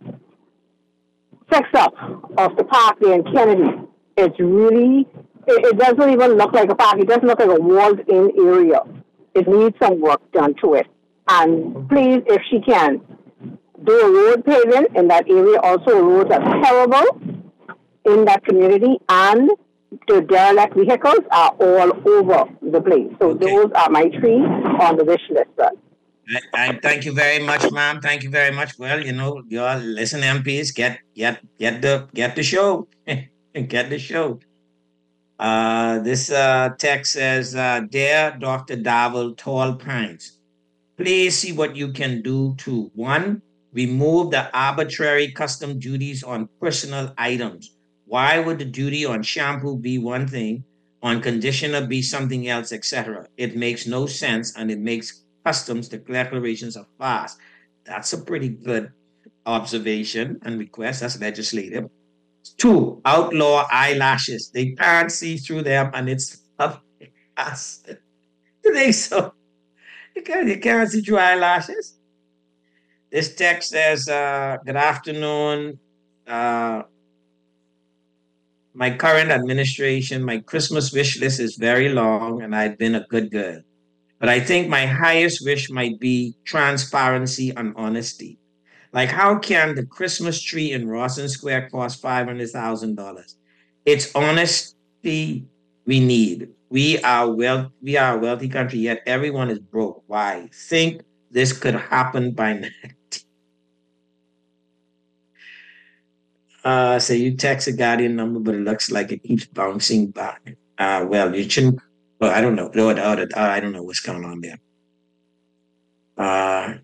fix up of the park there in Kennedy. It's really, it, it doesn't even look like a park. It doesn't look like a walled-in area. It needs some work done to it. And please, if she can, do a road paving in that area. Also, roads are terrible in that community, and the derelict vehicles are all over the place. So okay. Those are my three on the wish list, sir. I, I thank you very much, ma'am. Thank you very much. Well, you know, your listen, M Ps, get get get the get the show. Get the show. Uh, this uh, text says, uh, Dear Doctor Davel, Tall Pines, please see what you can do to, one, remove the arbitrary custom duties on personal items. Why would the duty on shampoo be one thing, on conditioner be something else, et cetera? It makes no sense, and it makes customs the declarations of farce. That's a pretty good observation and request. That's legislative. Two, outlaw eyelashes. They can't see through them, and it's up us. Do they so? You can't, you can't see through eyelashes. This text says, uh, good afternoon. Uh, my current administration, my Christmas wish list is very long, and I've been a good girl. But I think my highest wish might be transparency and honesty. Like, how can the Christmas tree in Rawson Square cost five hundred thousand dollars? It's honesty we need. We are well, we are a wealthy country, yet everyone is broke. Why? Think this could happen by next. Uh, so you text a Guardian number, but it looks like it keeps bouncing back. Uh, well, you shouldn't. Well, I don't know. No, I don't know what's going on there. Uh,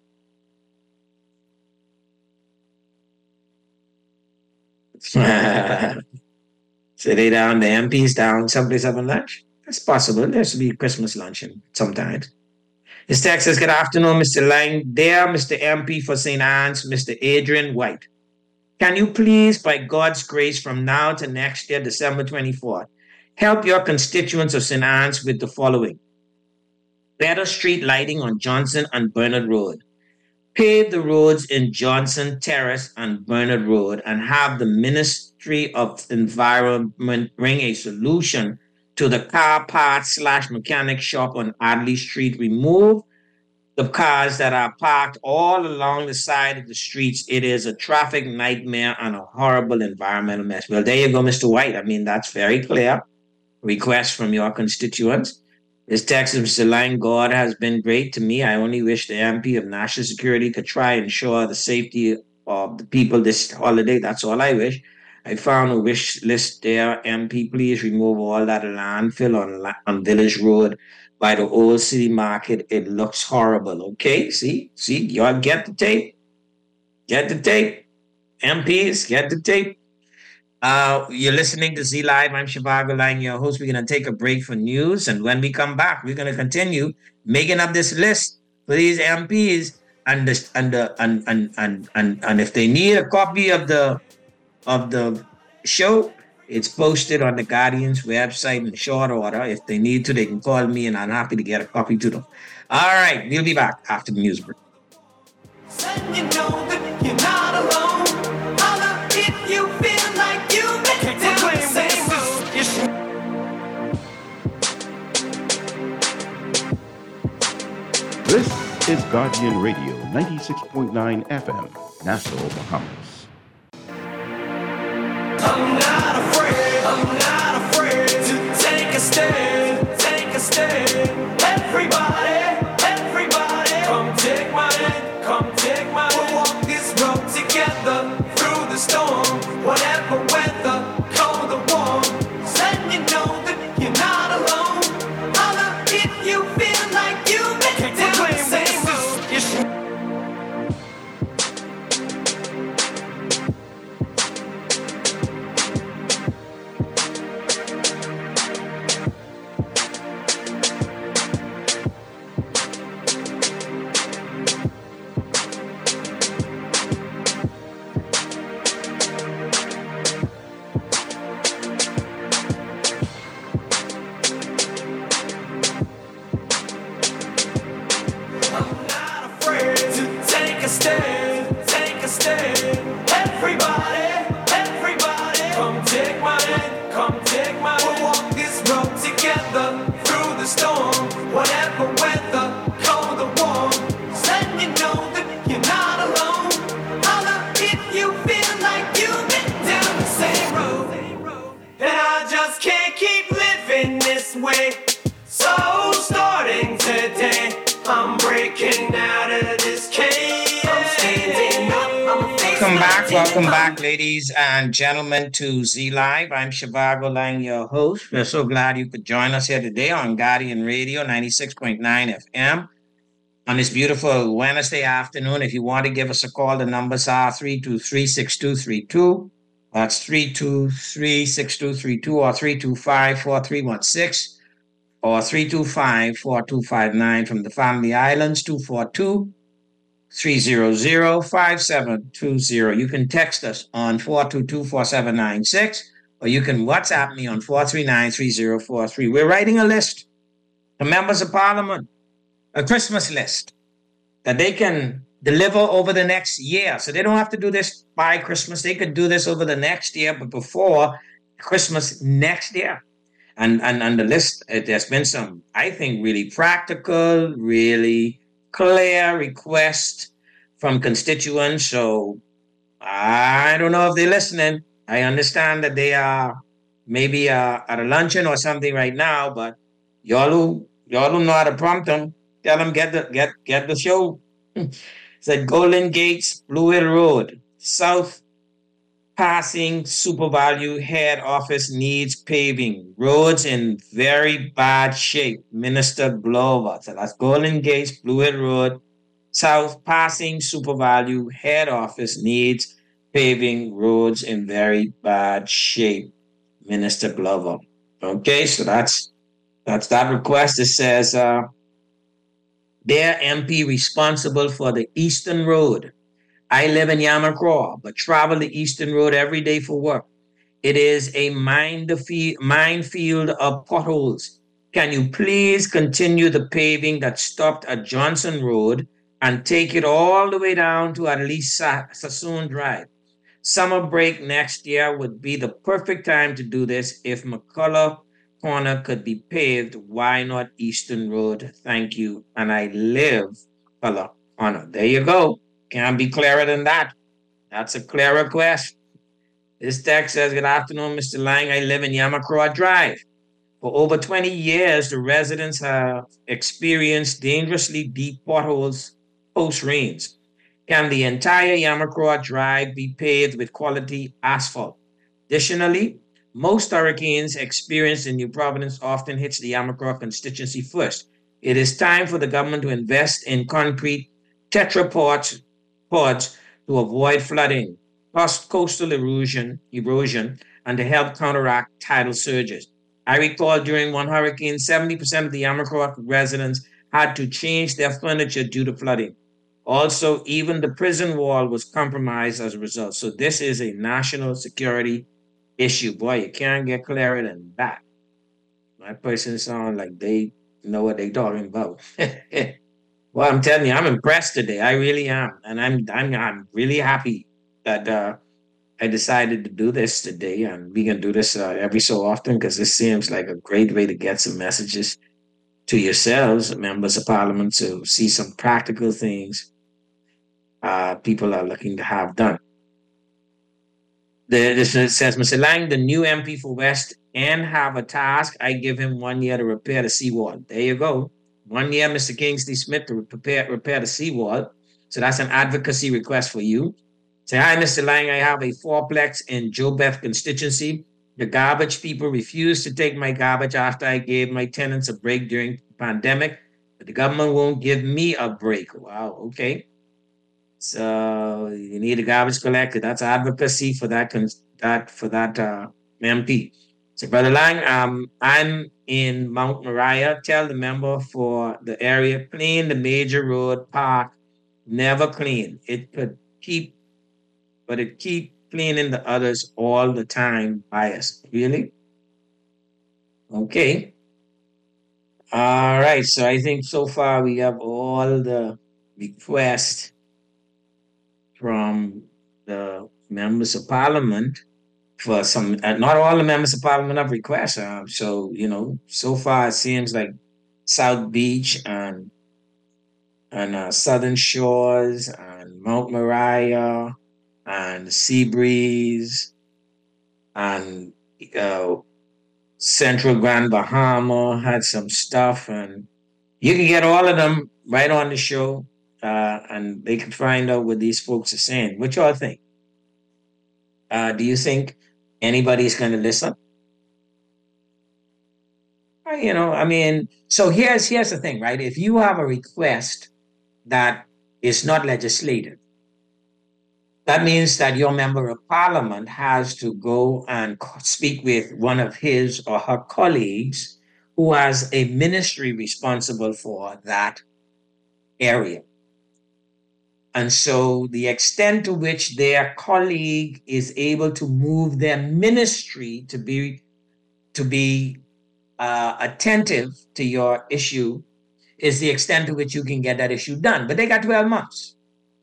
so they down, the M P's down, someplace having lunch. It's possible. There should be a Christmas luncheon sometimes. His text says, good afternoon, Mister Lang. Dear Mister M P for Saint Anne's, Mister Adrian White. Can you please, by God's grace, from now to next year, December twenty-fourth, help your constituents of Saint Anne's with the following. Better street lighting on Johnson and Bernard Road. Pave the roads in Johnson Terrace and Bernard Road, and have the Ministry of Environment bring a solution to the car parts slash mechanic shop on Adley Street. Remove the cars that are parked all along the side of the streets. It is a traffic nightmare and a horrible environmental mess. Well, there you go, Mister White. I mean, that's very clear. Request from your constituents. This text of Mister Lang, God has been great to me. I only wish the M P of National Security could try and ensure the safety of the people this holiday. That's all I wish. I found a wish list there. M P, please remove all that landfill on, on Village Road by the old city market. It looks horrible. Okay, see? See? Y'all get the tape. Get the tape. M Ps, get the tape. Uh, you're listening to Z Live. I'm Shivago Lang, your host. We're going to take a break for news. And when we come back, we're going to continue making up this list for these M Ps. And this, and, the, and, and, and, and, and if they need a copy of the, of the show, it's posted on the Guardian's website in short order. If they need to, they can call me, and I'm happy to get a copy to them. All right, we'll be back after the music break. You know that you're not alone. Holla if you feel like you make it down the same road. This is Guardian Radio, ninety-six point nine F M, Nassau, Bahamas. I'm not afraid, I'm not afraid to take a stand, take a stand. Everybody, everybody, come take my hand, come take my hand. We'll walk this road together through the storm, whatever weather, cold or warm. Let you know that you're not alone. Holla if you feel like you make it down the same road. Welcome back, welcome back, ladies and gentlemen, to Z Live. I'm Shivago Lang, your host. We're so glad you could join us here today on Guardian Radio, ninety-six point nine F M. On this beautiful Wednesday afternoon, if you want to give us a call, the numbers are three two three, six two three two. That's three two three, six two three two or three two five, four three one six or three two five, four two five nine from the Family Islands, two four two, three zero zero, five seven two zero. You can text us on four two two, four seven nine six, or you can WhatsApp me on four three nine, three zero four three. We're writing a list to members of Parliament, a Christmas list that they can deliver over the next year. So they don't have to do this by Christmas. They could do this over the next year, but before Christmas next year. And, and, and the list, uh, there's been some, I think, really practical, really clear request from constituents. So I don't know if they're listening. I understand that they are maybe uh, at a luncheon or something right now, but y'all who y'all who know how to prompt them, tell them get the get get the show. Said Golden Gates, Blue Hill Road, South Passing Super Value Head Office needs paving. Roads in very bad shape. Minister Glover. So that's Golden Gates, Blue Hill Road, South Passing Super Value Head Office needs paving. Roads in very bad shape. Minister Glover. Okay, so that's that's that request. It says uh, their M P responsible for the Eastern Road. I live in Yamacraw, but travel the Eastern Road every day for work. It is a minefield of potholes. Can you please continue the paving that stopped at Johnson Road and take it all the way down to at least Sassoon Drive? Summer break next year would be the perfect time to do this. If McCullough Corner could be paved, why not Eastern Road? Thank you. And I live McCullough Corner. There you go. Can't be clearer than that. That's a clear request. This text says, good afternoon, Mister Lang. I live in Yamacraw Drive. For over twenty years, the residents have experienced dangerously deep potholes post-rains. Can the entire Yamacraw Drive be paved with quality asphalt? Additionally, most hurricanes experienced in New Providence often hits the Yamacraw constituency first. It is time for the government to invest in concrete tetrapods pods to avoid flooding, coastal erosion, erosion, and to help counteract tidal surges. I recall during one hurricane, seventy percent of the Yamacraw residents had to change their furniture due to flooding. Also, even the prison wall was compromised as a result. So this is a national security issue. Boy, you can't get clearer than that. My person sound like they know what they're talking about. Well, I'm telling you, I'm impressed today. I really am. And I'm I'm I'm really happy that uh, I decided to do this today. And we can do this uh, every so often because this seems like a great way to get some messages to yourselves, members of Parliament, to see some practical things uh, people are looking to have done. The, this says, Mister Lang, the new M P for West End have a task. I give him one year to repair the seawall. There you go. One year, Mister Kingsley Smith, to repair, repair the seawall. So that's an advocacy request for you. Say, hi, Mister Lang, I have a fourplex in Jobeth constituency. The garbage people refused to take my garbage after I gave my tenants a break during the pandemic, but the government won't give me a break. Wow, okay. So you need a garbage collector. That's advocacy for that, that for that uh, M P. So, Brother Lang, um, I'm in Mount Moriah. Tell the member for the area, clean the major road park. Never clean. It could keep, but it keep cleaning the others all the time by us. Really? Okay. All right. So I think so far we have all the requests from the members of Parliament. For some, uh, not all the members of Parliament have requests. Um, so, you know, so far it seems like South Beach and and uh, Southern Shores and Mount Moriah and Seabreeze and uh, Central Grand Bahama had some stuff. And you can get all of them right on the show uh, and they can find out what these folks are saying. What y'all think? Uh, do you think anybody's going to listen? You know, I mean, so here's here's the thing, right? If you have a request that is not legislative, that means that your member of parliament has to go and speak with one of his or her colleagues who has a ministry responsible for that area. And so the extent to which their colleague is able to move their ministry to be to be uh, attentive to your issue is the extent to which you can get that issue done. But they got twelve months.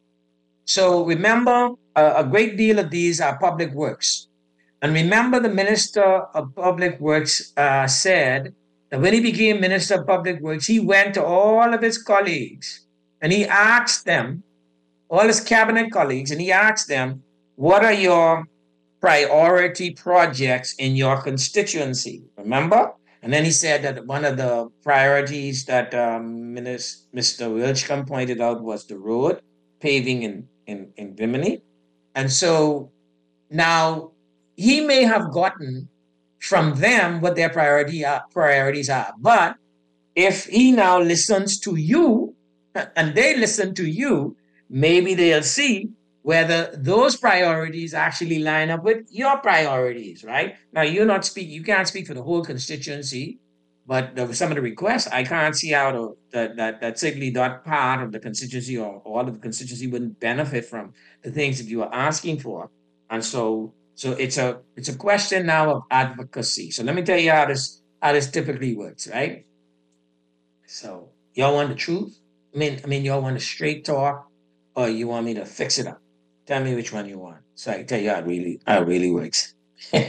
So remember, uh, a great deal of these are public works. And remember, the Minister of Public Works uh, said that when he became Minister of Public Works, he went to all of his colleagues and he asked them, all his cabinet colleagues, and he asked them, what are your priority projects in your constituency? Remember? And then he said that one of the priorities that um, Mister Wilchcombe pointed out was the road, paving in, in, in Bimini. And so now he may have gotten from them what their priority are, priorities are. But if he now listens to you and they listen to you, maybe they'll see whether those priorities actually line up with your priorities, right? Now, you're not speak, you can't speak for the whole constituency, but the, some of the requests, I can't see how to, that, that, that simply that part of the constituency or all of the constituency wouldn't benefit from the things that you are asking for. And so, so it's a it's a question now of advocacy. So let me tell you how this how this typically works, right? So y'all want the truth? I mean, I mean, y'all want a straight talk, or you want me to fix it up? Tell me which one you want, so I can tell you how it really how it really works. Tell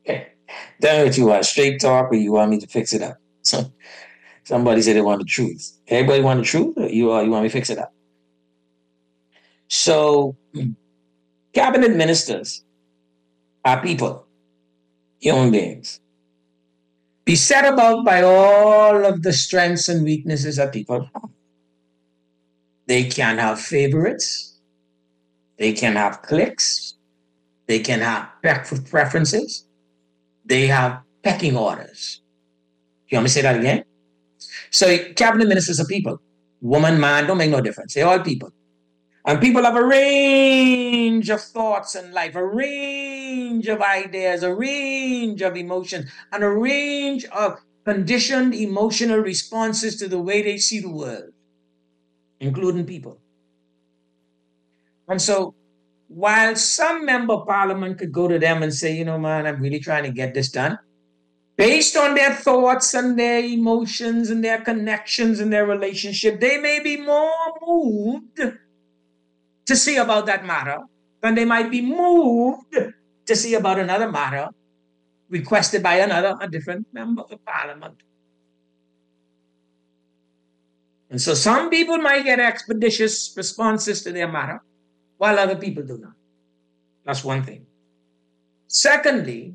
me what you want, straight talk, or you want me to fix it up? So somebody said they want the truth. Everybody want the truth, or you uh, you want me to fix it up? So cabinet ministers are people, human beings, beset about by all of the strengths and weaknesses that people have. They can have favorites. They can have cliques. They can have preferences. They have pecking orders. You want me to say that again? So cabinet ministers are people. Woman, man, don't make no difference. They're all people. And people have a range of thoughts in life, a range of ideas, a range of emotions, and a range of conditioned emotional responses to the way they see the world, including people. And so while some member of parliament could go to them and say, you know, man, I'm really trying to get this done, based on their thoughts and their emotions and their connections and their relationship, they may be more moved to see about that matter than they might be moved to see about another matter requested by another, a different member of parliament. And so some people might get expeditious responses to their matter, while other people do not. That's one thing. Secondly,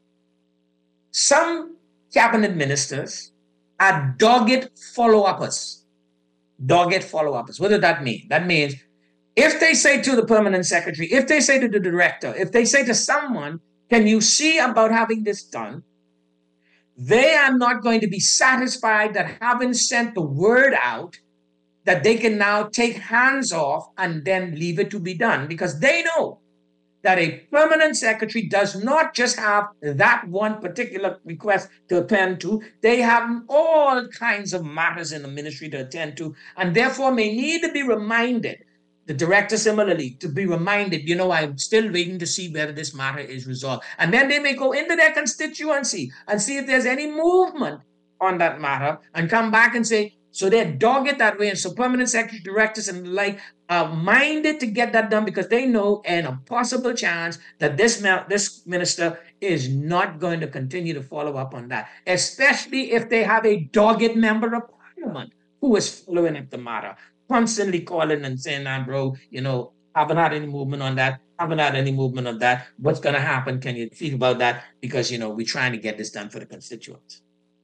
some cabinet ministers are dogged follow-uppers. Dogged follow-uppers. What does that mean? That means if they say to the permanent secretary, if they say to the director, if they say to someone, can you see about having this done? They are not going to be satisfied that having sent the word out, that they can now take hands off and then leave it to be done, because they know that a permanent secretary does not just have that one particular request to attend to. They have all kinds of matters in the ministry to attend to, and therefore may need to be reminded, the director similarly, to be reminded, you know, I'm still waiting to see whether this matter is resolved. And then they may go into their constituency and see if there's any movement on that matter and come back and say, so they're dogged that way. And so permanent secretary, directors and the like are minded to get that done because they know and a possible chance that this, this minister is not going to continue to follow up on that, especially if they have a dogged member of parliament who is following up the matter, constantly calling and saying, nah, bro, you know, haven't had any movement on that, haven't had any movement on that. What's going to happen? Can you think about that? Because, you know, we're trying to get this done for the constituents.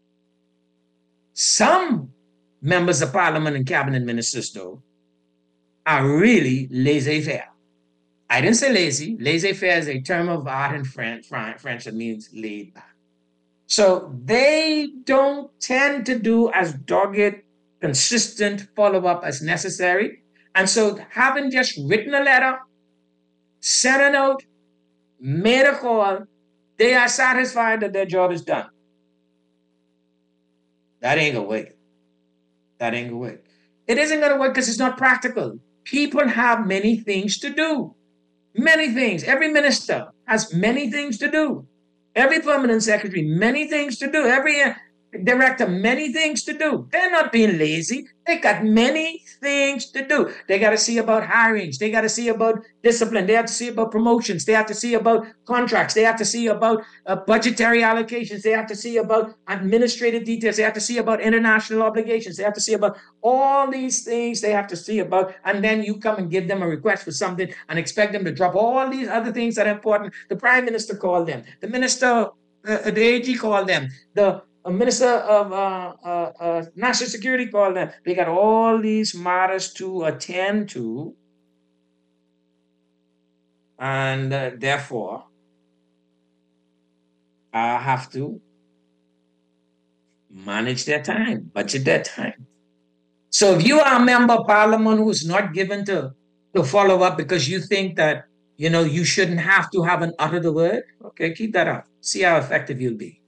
Some members of parliament and cabinet ministers, though, are really laissez-faire. I didn't say lazy. Laissez-faire is a term of art in French, French that means laid back. So they don't tend to do as dogged, consistent follow-up as necessary. And so having just written a letter, sent a note, made a call, they are satisfied that their job is done. That ain't gonna work. That ain't gonna work. It isn't gonna work because it's not practical. People have many things to do. Many things. Every minister has many things to do. Every permanent secretary, many things to do. Every uh, director, many things to do. They're not being lazy. They got many things to do. They got to see about hirings. They got to see about discipline. They have to see about promotions. They have to see about contracts. They have to see about uh, budgetary allocations. They have to see about administrative details. They have to see about international obligations. They have to see about all these things they have to see about. And then you come and give them a request for something and expect them to drop all these other things that are important. The prime minister called them. The minister, uh, the A G called them. The A minister of uh, uh, uh, national security called them. They got all these matters to attend to. And uh, therefore, I have to manage their time, budget their time. So if you are a member of parliament who's not given to, to follow up because you think that, you know, you shouldn't have to have an utter the word, okay, keep that up. See how effective you'll be.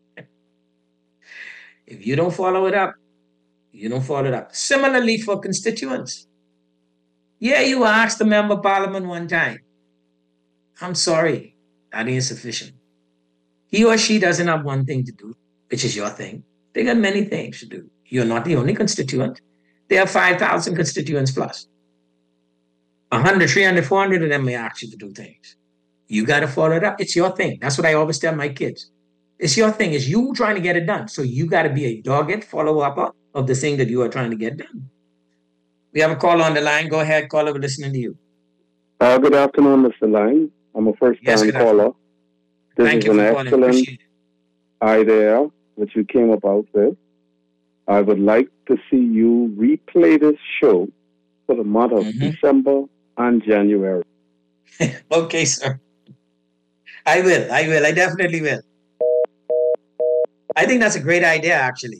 If you don't follow it up, you don't follow it up. Similarly for constituents. Yeah, you asked the member of parliament one time. I'm sorry, that ain't sufficient. He or she doesn't have one thing to do, which is your thing. They got many things to do. You're not the only constituent. There are five thousand constituents plus. one hundred, three hundred, four hundred of them may ask you to do things. You got to follow it up. It's your thing. That's what I always tell my kids. It's your thing. It's you trying to get it done. So you got to be a dogged follow-up of the thing that you are trying to get done. We have a call on the line. Go ahead, caller. We're listening to you. Uh, good afternoon, Mister Line. I'm a first-time yes, caller. This Thank is you an for calling. excellent Appreciate it. idea which you came about with. I would like to see you replay this show for the month of mm-hmm. December and January. Okay, sir. I will. I will. I definitely will. I think that's a great idea, actually.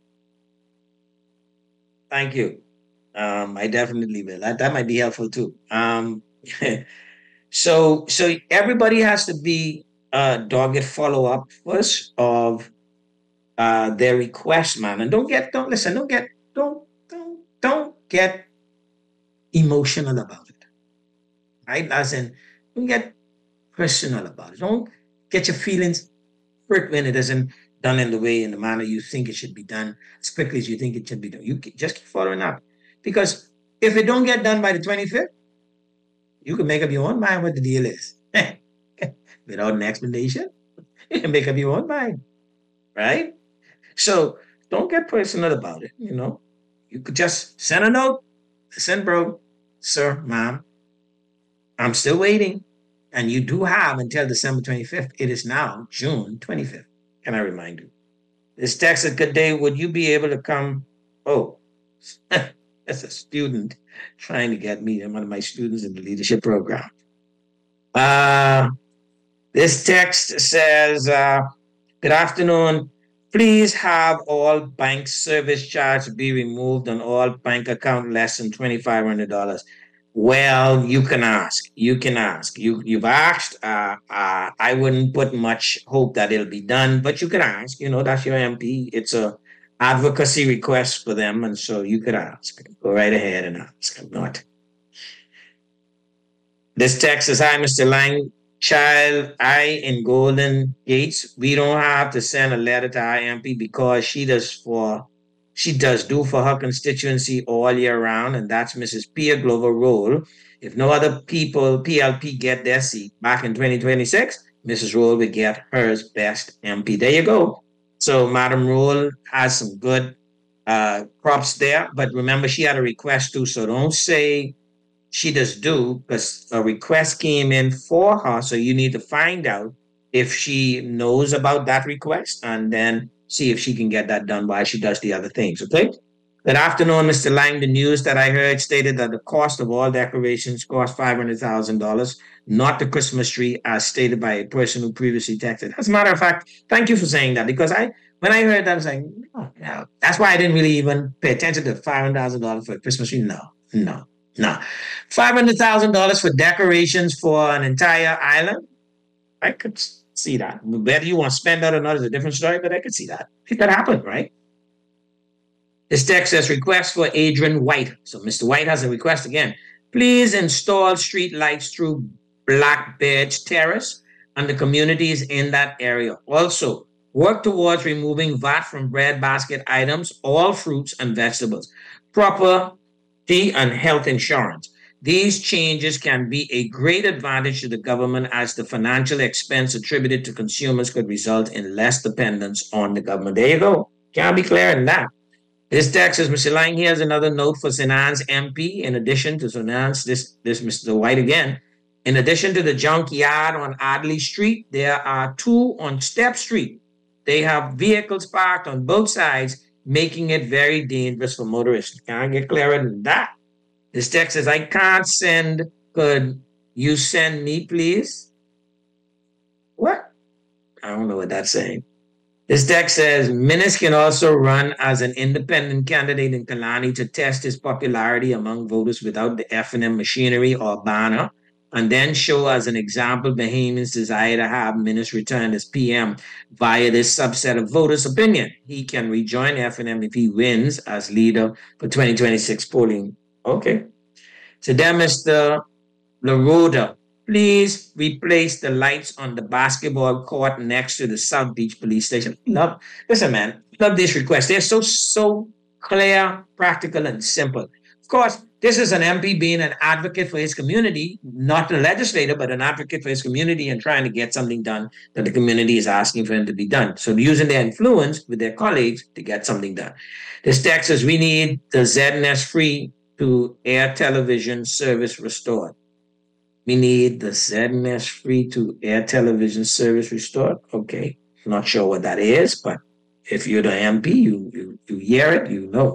Thank you. Um, I definitely will. That, that might be helpful too. Um, so, so everybody has to be uh, dogged follow-up first of uh, their request, man. And don't get, don't listen, don't get, don't, don't, don't get emotional about it. Right? As in, don't get personal about it. Don't get your feelings hurt when it isn't done in the way, in the manner you think it should be done, as quickly as you think it should be done. You just keep following up. Because if it don't get done by the twenty-fifth, you can make up your own mind what the deal is. Without an explanation, you can make up your own mind, right? So don't get personal about it, you know. You could just send a note. Listen, bro, sir, ma'am, I'm still waiting. And you do have until December twenty-fifth. It is now June twenty-fifth. Can I remind you? This text said, good day, would you be able to come? Oh, that's a student trying to get me. I'm one of my students in the leadership program. Uh, this text says, uh, good afternoon. Please have all bank service charges be removed on all bank account less than twenty-five hundred dollars. Well, you can ask. You can ask. You, you've asked. Uh, uh, I wouldn't put much hope that it'll be done, but you can ask. You know, that's your M P. It's a advocacy request for them, and so you could ask. Go right ahead and ask. I'm not. This text says, hi, Mister Lang. Child, I in Golden Gates, we don't have to send a letter to our M P because she does for She does do for her constituency all year round, and that's Missus Pia Glover Roll. If no other people, P L P, get their seat back in twenty twenty-six, Missus Roll will get hers best M P. There you go. So Madam Roll has some good uh, props there, but remember she had a request too, so don't say she does do, because a request came in for her, so you need to find out if she knows about that request, and then see if she can get that done while she does the other things, okay? Good afternoon, Mister Lang. The news that I heard stated that the cost of all decorations cost five hundred thousand dollars, not the Christmas tree, as stated by a person who previously texted. As a matter of fact, thank you for saying that, because I, when I heard that, I was like, oh, no. That's why I didn't really even pay attention to five hundred thousand dollars for a Christmas tree. No, no, no. five hundred thousand dollars for decorations for an entire island? I could see that. Whether you want to spend that or not is a different story, but I could see that. It could happen, right? This text says, request for Adrian White. So Mister White has a request again. Please install street lights through Black Bedge Terrace and the communities in that area. Also, work towards removing V A T from bread basket items, all fruits and vegetables. Property and health insurance. These changes can be a great advantage to the government, as the financial expense attributed to consumers could result in less dependence on the government. There you go. Can't be clearer than that. This text says, Mister Lang, here's another note for Sinan's M P. In addition to Sinan's, this, this Mister White again, in addition to the junkyard on Adley Street, there are two on Step Street. They have vehicles parked on both sides, making it very dangerous for motorists. Can't get clearer than that. This text says, I can't send. Could you send me, please? What? I don't know what that's saying. This text says, Minnis can also run as an independent candidate in Kalani to test his popularity among voters without the F and M machinery or banner, and then show as an example Bahamians' desire to have Minnis return as P M via this subset of voters' opinion. He can rejoin F and M if he wins as leader for twenty twenty-six polling. Okay. So then, Mister LaRoda, please replace the lights on the basketball court next to the South Beach Police Station. Love, listen, man, love this request. They're so, so clear, practical, and simple. Of course, this is an M P being an advocate for his community, not a legislator, but an advocate for his community and trying to get something done that the community is asking for him to be done. So using their influence with their colleagues to get something done. This text says, we need the Z N S free to air television service restored. We need the Z N S free to air television service restored. Okay, not sure what that is, but if you're the M P, you you, you hear it, you know.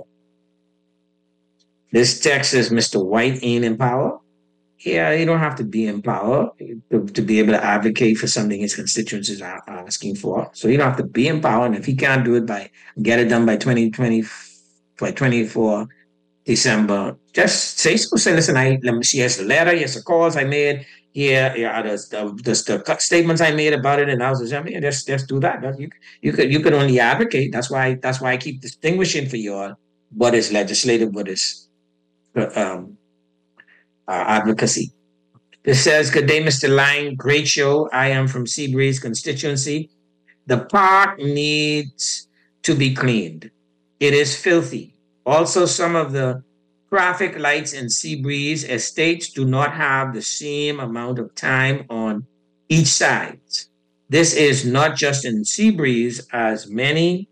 This text says Mister White ain't in power. Yeah, you don't have to be in power to, to be able to advocate for something his constituencies are asking for. So you don't have to be in power, and if he can't do it by get it done by twenty twenty, by twenty-four December, just say so. Say, listen, I let me see. Here's the letter. Here's the calls I made. Here, yeah, the, the, the, the statements I made about it, and I was, I mean, just just do that. You you could you could only advocate. That's why that's why I keep distinguishing for you all what is legislative, what is um, uh, advocacy. This says, good day, Mister Lang. Great show. I am from Seabreeze constituency. The park needs to be cleaned. It is filthy. Also, some of the traffic lights in Seabreeze estates do not have the same amount of time on each side. This is not just in Seabreeze, as many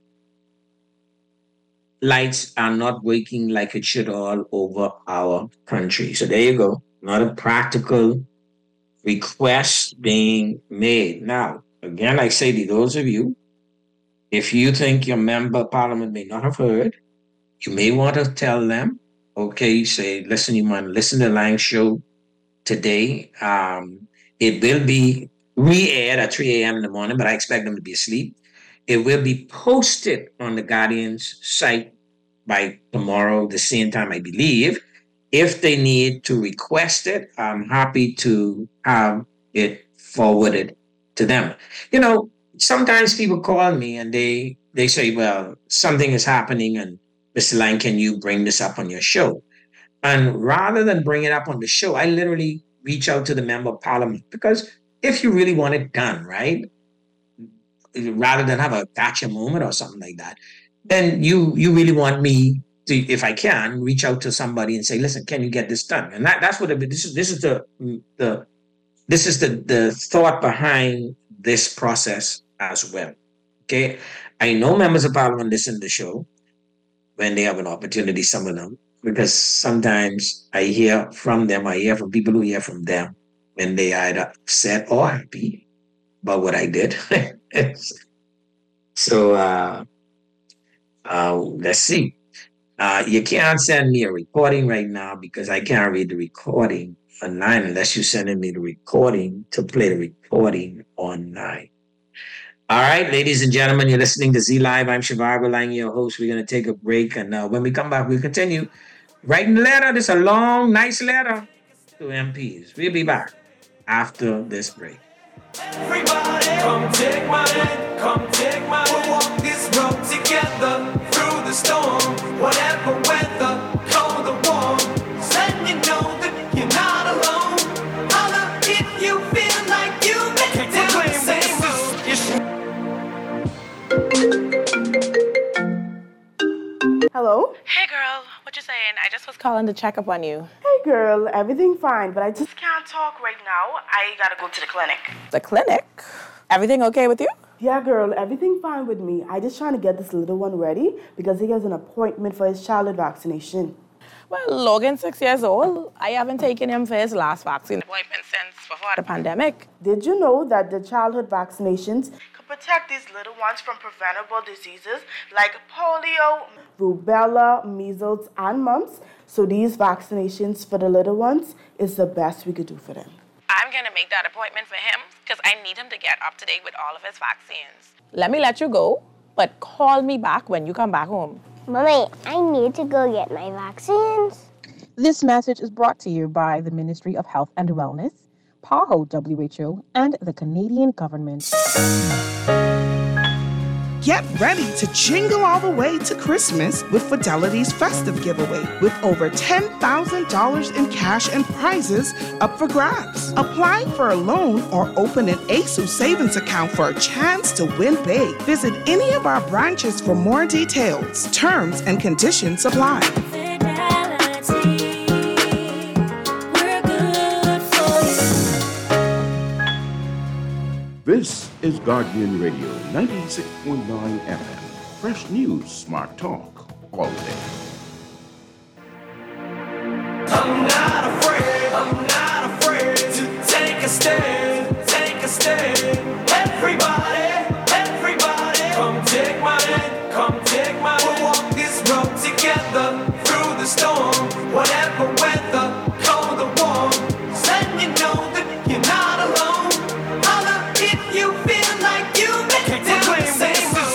lights are not working like it should all over our country. So there you go. Not a practical request being made. Now, again, I say to those of you, if you think your member of parliament may not have heard, you may want to tell them, okay, say, listen, you want to listen to the Lang show today. Um, it will be re-aired at three a.m. in the morning, but I expect them to be asleep. It will be posted on the Guardian's site by tomorrow, the same time, I believe. If they need to request it, I'm happy to have it forwarded to them. You know, sometimes people call me and they, they say, well, something is happening and Mister Lang, can you bring this up on your show? And rather than bring it up on the show, I literally reach out to the member of parliament, because if you really want it done, right, rather than have a gotcha moment or something like that, then you you really want me to, if I can, reach out to somebody and say, listen, can you get this done? And that, that's what it, this is. This is the the this is the the thought behind this process as well. Okay, I know members of parliament listen to the show when they have an opportunity, some of them, because sometimes I hear from them, I hear from people who hear from them when they are either upset or happy about what I did. So uh, uh, let's see. Uh, you can't send me a recording right now because I can't read the recording online unless you're sending me the recording to play the recording online. All right, ladies and gentlemen, you're listening to Z Live. I'm Shivago Lang, your host. We're going to take a break, and uh, when we come back, we'll continue writing a letter. This is a long, nice letter to M Ps. We'll be back after this break. Everybody, come take my hand, come take my hand. We'll walk this road together through the storm, whatever weather, cold or warm. Let you know that you're not alone. Holla if you feel like you've been down the same road. Hello? Hey girl, what you saying? I just was calling to check up on you. Hey girl, everything fine, but I just can't talk right now. I gotta go to the clinic. The clinic? Everything okay with you? Yeah, girl, everything fine with me. I just trying to get this little one ready because he has an appointment for his childhood vaccination. Well, Logan's six years old. I haven't taken him for his last vaccine appointment since before the pandemic. Did you know that the childhood vaccinations could protect these little ones from preventable diseases like polio, rubella, measles, and mumps? So these vaccinations for the little ones is the best we could do for them. I'm gonna make that appointment for him because I need him to get up to date with all of his vaccines. Let me let you go, but call me back when you come back home. Mommy, I need to go get my vaccines. This message is brought to you by the Ministry of Health and Wellness, PAHO W H O, and the Canadian government. Get ready to jingle all the way to Christmas with Fidelity's festive giveaway with over ten thousand dollars in cash and prizes up for grabs. Apply for a loan or open an A S U savings account for a chance to win big. Visit any of our branches for more details. Terms and conditions apply. This is Guardian Radio, ninety-six point nine F M. Fresh news, smart talk, all day. I'm not afraid, I'm not afraid to take a stand, take a stand. Everybody, everybody, come take my hand, come take my hand. We'll walk this road together through the storm, whatever weather, cold or warm. Let you know that you're not alone. Holla if you feel like you've been down the same road.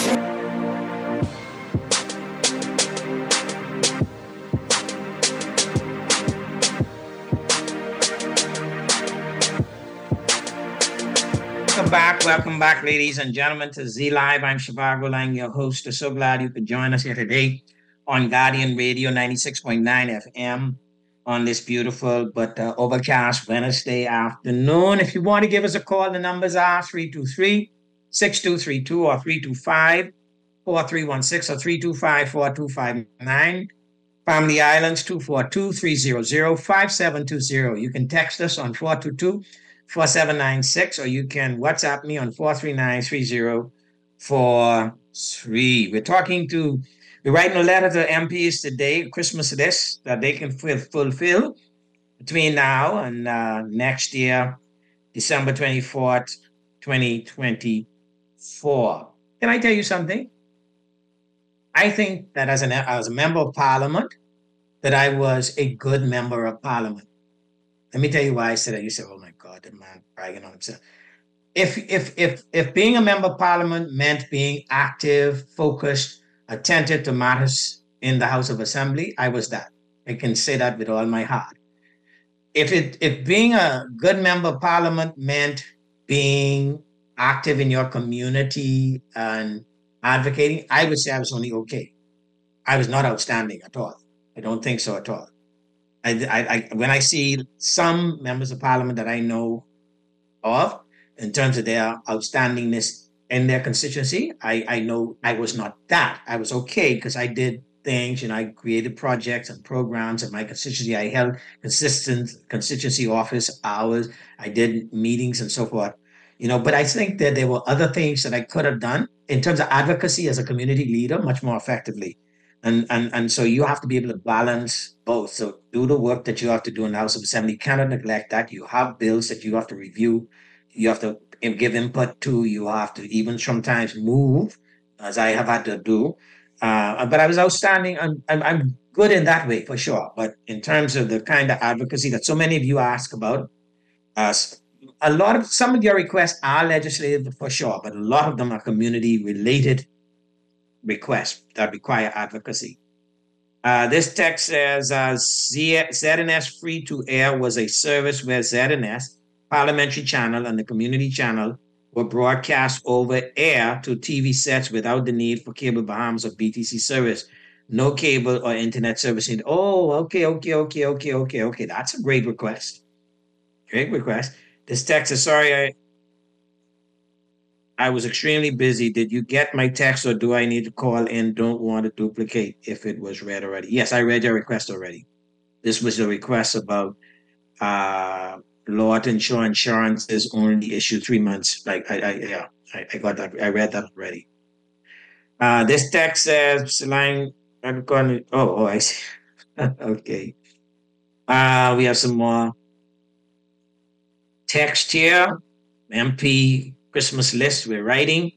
Welcome back, welcome back, ladies and gentlemen, to Z Live. I'm Shivago Lang, your host. I'm so glad you could join us here today on Guardian Radio ninety-six point nine F M on this beautiful but uh, overcast Wednesday afternoon. If you want to give us a call, the numbers are three two three, six two three two or three two five, four three one six or three two five, four two five nine. Family Islands, two four two, three zero zero, five seven two zero. You can text us on four two two, four seven nine six, or you can WhatsApp me on four three nine, three zero four three. We're talking to, we're writing a letter to M Ps today, Christmas list that they can f- fulfill between now and uh, next year, December twenty-fourth, twenty twenty-four. Can I tell you something? I think that as, an, as a member of parliament, that I was a good member of parliament. Let me tell you why I said that. You said, oh my God, the man bragging on himself. If, if, if, if being a member of parliament meant being active, focused, attentive to matters in the House of Assembly, I was that. I can say that with all my heart. If it, if being a good member of parliament meant being active in your community and advocating, I would say I was only okay. I was not outstanding at all. I don't think so at all. I, I, I, when I see some members of parliament that I know of, in terms of their outstandingness in their constituency, I, I know I was not that. I was okay because I did things, you know, I created projects and programs in my constituency. I held consistent constituency office hours. I did meetings and so forth, you know, but I think that there were other things that I could have done in terms of advocacy as a community leader much more effectively. And, and and so you have to be able to balance both. So do the work that you have to do in the House of Assembly. You cannot neglect that. You have bills that you have to review. You have to give input to. You have to even sometimes move, as I have had to do, Uh, but I was outstanding. I'm, I'm, I'm good in that way for sure. But in terms of the kind of advocacy that so many of you ask about, uh, a lot of some of your requests are legislative for sure, but a lot of them are community related requests that require advocacy. Uh, this text says uh, Z- ZNS Free to Air was a service where Z N S, Parliamentary Channel, and the Community Channel were broadcast over air to T V sets without the need for Cable Bahamas or B T C service. No cable or internet service. Need- oh, okay, okay, okay, okay, okay, okay. That's a great request. Great request. This text is, sorry, I, I was extremely busy. Did you get my text or do I need to call in? Don't want to duplicate if it was read already. Yes, I read your request already. This was a request about uh, Lawton Shaw Insurance is only issued three months. Like, I, I yeah, I, I got that. I read that already. Uh, this text says, line, I'm going to, oh, oh, I see. Okay. Uh, we have some more text here. M P Christmas list we're writing.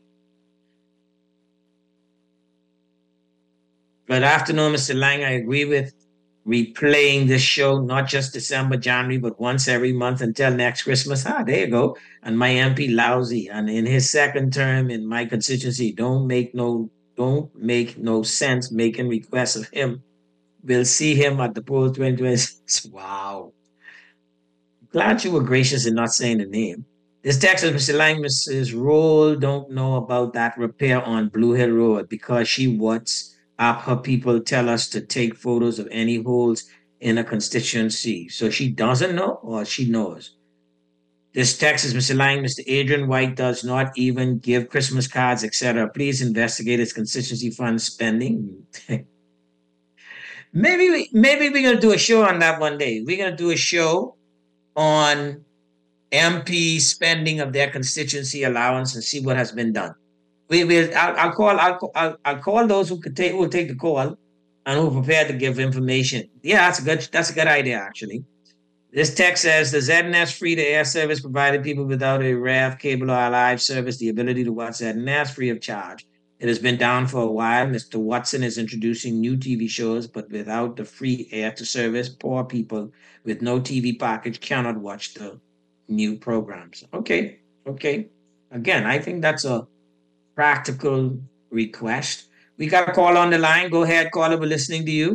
Good afternoon, Mister Lang. I agree with replaying this show, not just December, January, but once every month until next Christmas. Ah, there you go. And my M P Lousy, and in his second term in my constituency, don't make no, don't make no sense making requests of him. We'll see him at the poll twenty twenty-six. Wow. Glad you were gracious in not saying the name. This text is Mister Lang, Missus Roll don't know about that repair on Blue Hill Road because she what's up her people tell us to take photos of any holes in a constituency. So she doesn't know or she knows. This text is Mister Lang, Mister Adrian White does not even give Christmas cards, et cetera. Please investigate his constituency fund spending. maybe we, maybe we're gonna do a show on that one day. We're gonna do a show on M P spending of their constituency allowance and see what has been done. We will. I'll, I'll call. I'll, I'll. I'll call those who could take. Who will take the call and who are prepared to give information. Yeah, that's a good. That's a good idea, actually. This text says the Z N S free to air service provided people without a R E F, cable, or live service the ability to watch Z N S free of charge. It has been down for a while. Mister Watson is introducing new T V shows, but without the free air to service, poor people with no T V package cannot watch the new programs. Okay, okay. Again, I think that's a practical request. We got a call on the line. Go ahead, caller. We're listening to you.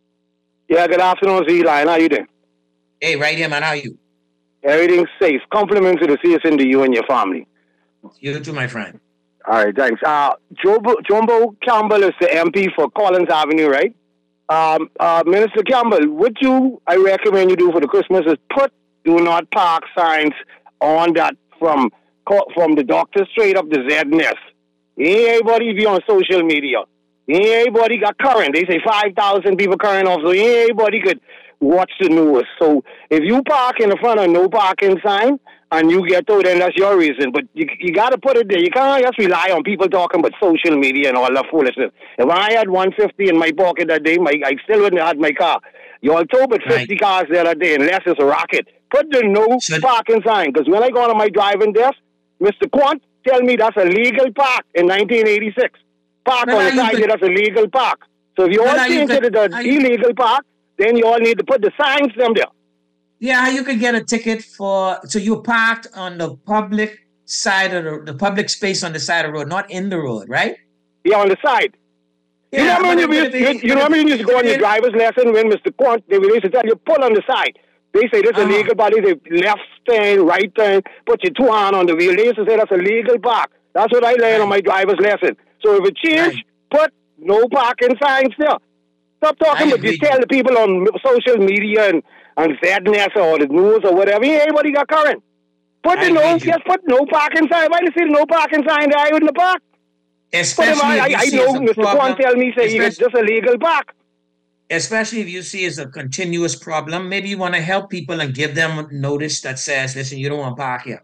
Yeah, good afternoon, Z-Line. How you doing? Hey, right here, man. How are you? Everything's safe. Compliments to the C S N to you and your family. You too, my friend. All right, thanks. Uh, Jumbo, Jumbo Campbell is the M P for Collins Avenue, right? Um, uh, Minister Campbell, what you I recommend you do for the Christmas is put do not park signs on that from from the doctor straight up to Z N S. Ain't everybody be on social media. Ain't everybody got current. They say five thousand people current off, so ain't everybody could watch the news. So if you park in the front of no parking sign and you get told, then that's your reason. But you you got to put it there. You can't just rely on people talking about social media and all that foolishness. If I had one fifty in my pocket that day, my, I still wouldn't have had my car. You all told about fifty right. cars the other day, unless it's a rocket. Put the no so, parking sign, because when I go on my driving desk, Mister Quant tell me that's a legal park in nineteen eighty-six. Park on the side, could, that's a legal park. So if you all change it to the illegal park, then you all need to put the signs them there. Yeah, you could get a ticket for, so you parked on the public side of the, the public space on the side of the road, not in the road, right? Yeah, on the side. Yeah, you know what I mean? You, you, you know what I mean? You used to go on your driver's lesson when Mister Quant, they used to tell you, pull on the side. They say this is uh-huh. a legal park. They say left turn, right turn, put your two hands on the wheel. They used to say that's a legal park. That's what I learned right. on my driver's lesson. So if it changed, right. put no parking signs there. Stop talking, but you tell the people on social media and, and Z N S or the news or whatever, everybody got current. Put I the no, just put no parking sign. Why do you see the no parking sign there in the park? Especially but if I, I, I know Mister Kwan tell me, say it's just a legal park. Especially if you see it's a continuous problem, maybe you want to help people and give them notice that says, listen, you don't want to park here.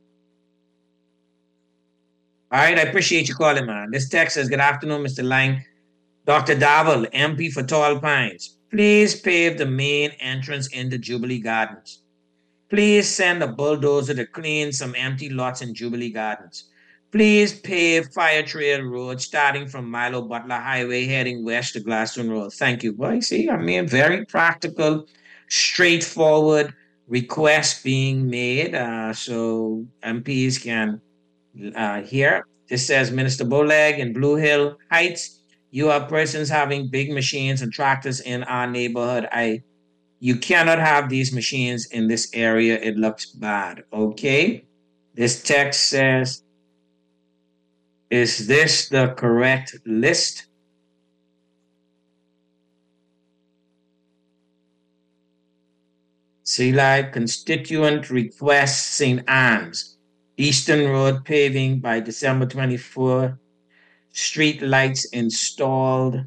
All right, I appreciate you calling, man. This text says, good afternoon, Mister Lang. Doctor Davel, M P for Tall Pines. Please pave the main entrance into Jubilee Gardens. Please send a bulldozer to clean some empty lots in Jubilee Gardens. Please pave Fire Trail Road starting from Milo Butler Highway heading west to Gladstone Road. Thank you. Well, you see, I mean, very practical, straightforward request being made. Uh, so M Ps can uh, hear. This says, Minister Boleg in Blue Hill Heights, you have persons having big machines and tractors in our neighborhood. I, you cannot have these machines in this area. It looks bad. Okay. This text says, is this the correct list? See, like constituent request Saint Anne's, Eastern Road paving by December twenty-fourth, street lights installed.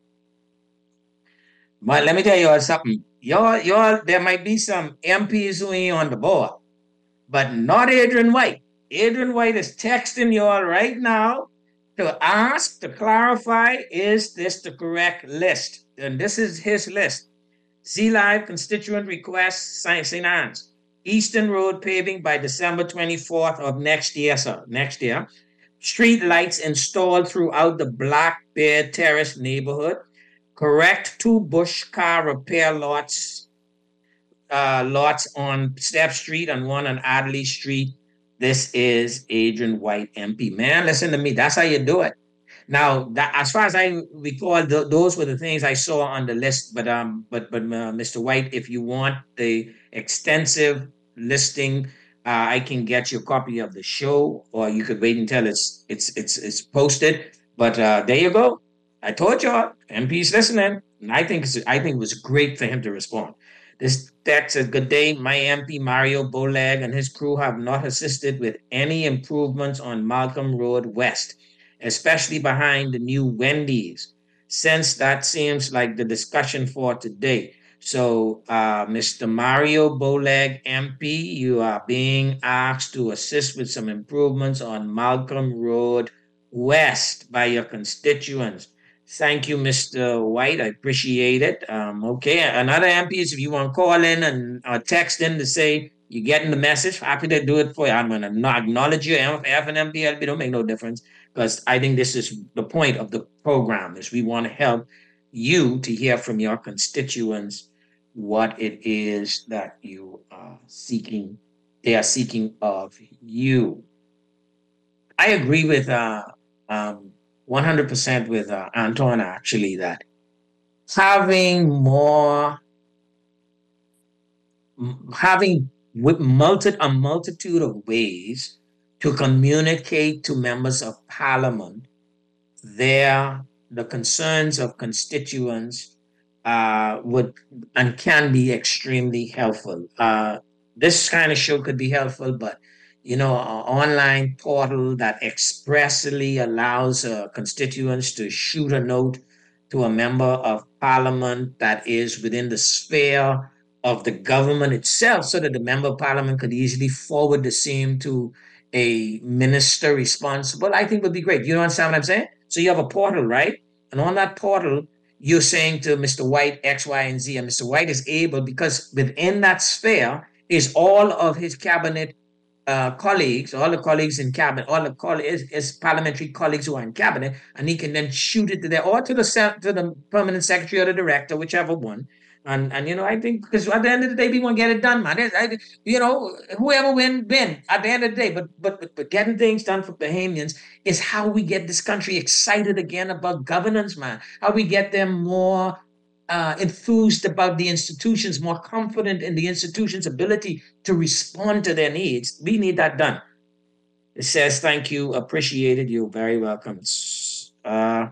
But let me tell you all something. Y'all, y'all, there might be some M Ps who ain't on the board, but not Adrian White. Adrian White is texting y'all right now to ask, to clarify, is this the correct list? And this is his list. Z-Live constituent request, Saint Anne's. Eastern Road paving by December twenty-fourth of next year, sir, next year. Street lights installed throughout the Black Bear Terrace neighborhood. Correct two bush car repair lots, uh, lots on Step Street and one on Adley Street. This is Adrian White, M P. Man, listen to me. That's how you do it. Now, that, as far as I recall, th- those were the things I saw on the list. But um, but but uh, Mister White, if you want the extensive listing, uh, I can get you a copy of the show, or you could wait until it's it's it's it's posted. But uh, there you go. I told y'all, M P's listening, and I think it's, I think it was great for him to respond. This text says, good day, my M P Mario Boleg and his crew have not assisted with any improvements on Malcolm Road West, especially behind the new Wendy's, since that seems like the discussion for today. So, uh, Mister Mario Boleg, M P, you are being asked to assist with some improvements on Malcolm Road West by your constituents. Thank you, Mister White. I appreciate it. Um, okay, another M Ps, if you want to call in and uh, text in to say you're getting the message, happy to do it for you. I'm going to acknowledge you. F and M P L B don't make no difference, because I think this is the point of the program, is we want to help you to hear from your constituents what it is that you are seeking, they are seeking of you. I agree with uh, um, one hundred percent with uh, Anton, actually, that having more, having with multi, a multitude of ways to communicate to members of parliament their, the concerns of constituents uh, would and can be extremely helpful. Uh, this kind of show could be helpful, but you know, an online portal that expressly allows uh, constituents to shoot a note to a member of parliament that is within the sphere of the government itself, so that the member of parliament could easily forward the same to a minister responsible, I think would be great. You know understand what I'm saying? So you have a portal, right? And on that portal, you're saying to Mister White X, Y, and Z, and Mister White is able, because within that sphere is all of his cabinet Uh, colleagues, all the colleagues in cabinet, all the colleagues, his parliamentary colleagues who are in cabinet, and he can then shoot it to there, or to the to the permanent secretary or the director, whichever one. And and you know, I think because at the end of the day, we want to get it done, man. I, you know, whoever win, win at the end of the day. But but but, but getting things done for Bahamians is how we get this country excited again about governance, man. How we get them more Uh, enthused about the institutions, more confident in the institutions' ability to respond to their needs. We need that done. It says, thank you, appreciated, you're very welcome. Uh,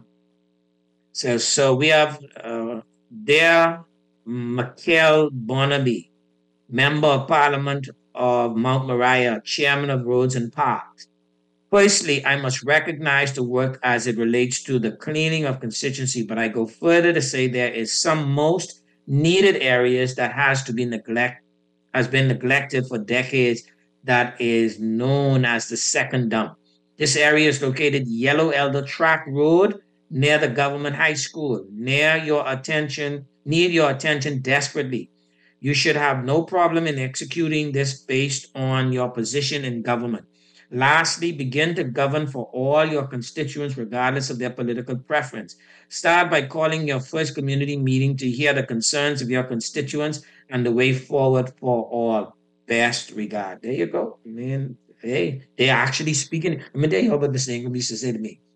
so, so we have uh, Dear Mikhail Barnaby, Member of Parliament of Mount Moriah, Chairman of Roads and Parks. Firstly, I must recognize the work as it relates to the cleaning of constituency, but I go further to say there is some most needed areas that has to be neglect, has been neglected for decades, that is known as the second dump. This area is located Yellow Elder Track Road near the government high school. Near your attention, need your attention desperately. You should have no problem in executing this based on your position in government. Lastly, begin to govern for all your constituents regardless of their political preference. Start by calling your first community meeting to hear the concerns of your constituents and the way forward for all. Best regard. There you go. Man, hey, they're actually speaking. I mean, they over this thing used to say to me.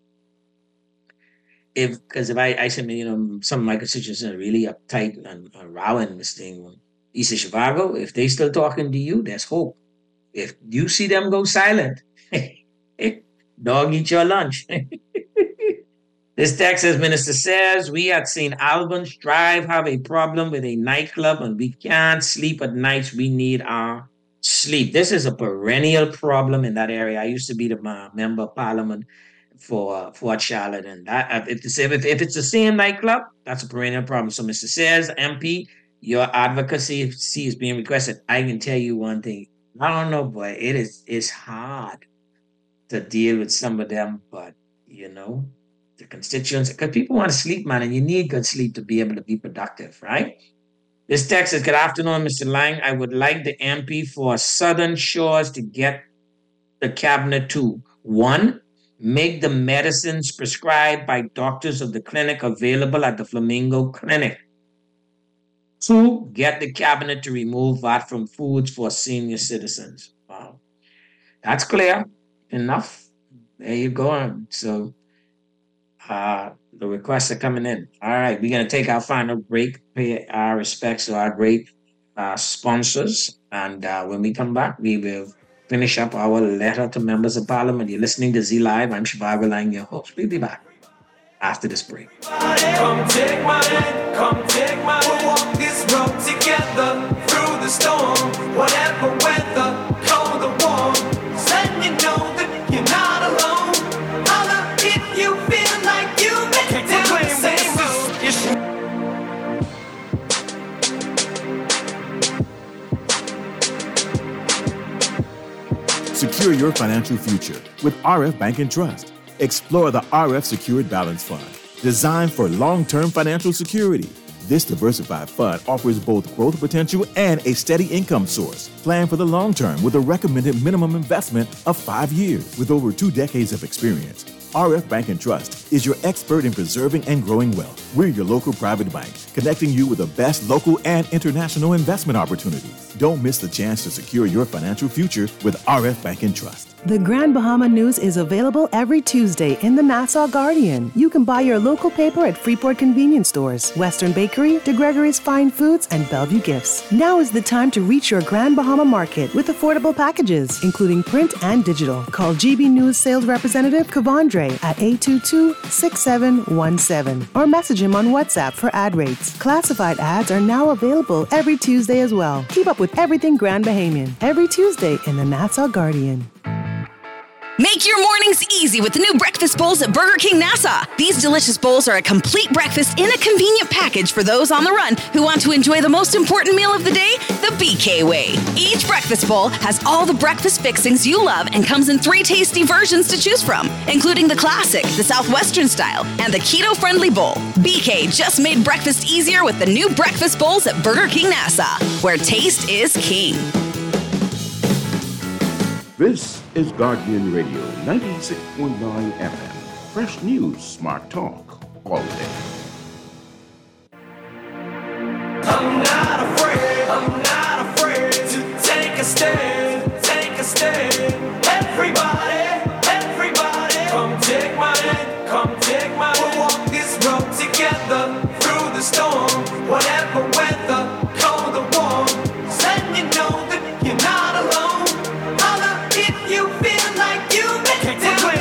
If because if I, I said, you know, some of my constituents are really uptight and, and rowing this thing, East of Chicago, if they still talking to you, there's hope. If you see them go silent, dog, eat your lunch. This text says, Minister says, we at Saint Albans Drive have a problem with a nightclub and we can't sleep at nights. We need our sleep. This is a perennial problem in that area. I used to be the uh, member of parliament for uh, Fort Charlotte. And that, if, it's, if, if it's the same nightclub, that's a perennial problem. So Mister Sayers, M P, your advocacy is being requested. I can tell you one thing. I don't know, boy, it is it's hard to deal with some of them, but, you know, the constituents, because people want to sleep, man, and you need good sleep to be able to be productive, right? This text says, good afternoon, Mister Lang. I would like the M P for Southern Shores to get the cabinet to, one, make the medicines prescribed by doctors of the clinic available at the Flamingo Clinic. Two, get the cabinet to remove V A T from foods for senior citizens. Wow. That's clear. Enough. There you go. So uh, the requests are coming in. All right. We're going to take our final break, pay our respects to our great uh, sponsors. And uh, when we come back, we will finish up our letter to members of parliament. You're listening to Z Live. I'm Shivago Lang, your host. We'll be back after this break. Come take my hand, come take my hand. We'll walk this road together through the storm. Whatever weather, cold or warm. Letting you know that you're not alone. Holla if you feel like you make it down the same road. Secure your financial future with R F Bank and Trust. Explore the R F Secured Balance Fund, designed for long-term financial security. This diversified fund offers both growth potential and a steady income source. Plan for the long term with a recommended minimum investment of five years. With over two decades of experience, R F Bank and Trust is your expert in preserving and growing wealth. We're your local private bank, connecting you with the best local and international investment opportunities. Don't miss the chance to secure your financial future with R F Bank and Trust. The Grand Bahama News is available every Tuesday in the Nassau Guardian. You can buy your local paper at Freeport Convenience Stores, Western Bakery, De Gregory's Fine Foods, and Bellevue Gifts. Now is the time to reach your Grand Bahama Market with affordable packages, including print and digital. Call G B News sales representative Kavandre at eight two two, six seven one seven or message him on WhatsApp for ad rates. Classified ads are now available every Tuesday as well. Keep up with everything Grand Bahamian every Tuesday in the Nassau Guardian. Make your mornings easy with the new breakfast bowls at Burger King Nassau. These delicious bowls are a complete breakfast in a convenient package for those on the run who want to enjoy the most important meal of the day, the B K way. Each breakfast bowl has all the breakfast fixings you love and comes in three tasty versions to choose from, including the classic, the Southwestern style, and the keto-friendly bowl. B K just made breakfast easier with the new breakfast bowls at Burger King Nassau, where taste is king. This is Guardian Radio, ninety-six point nine F M. Fresh news, smart talk, all day. I'm not afraid, I'm not afraid to take a stand, take a stand. Everybody, everybody, come take my hand, come take my hand. We'll walk this road together through the storm. Whatever weather, cold or warm. Letting you know that you're not alone. You feel like you make it down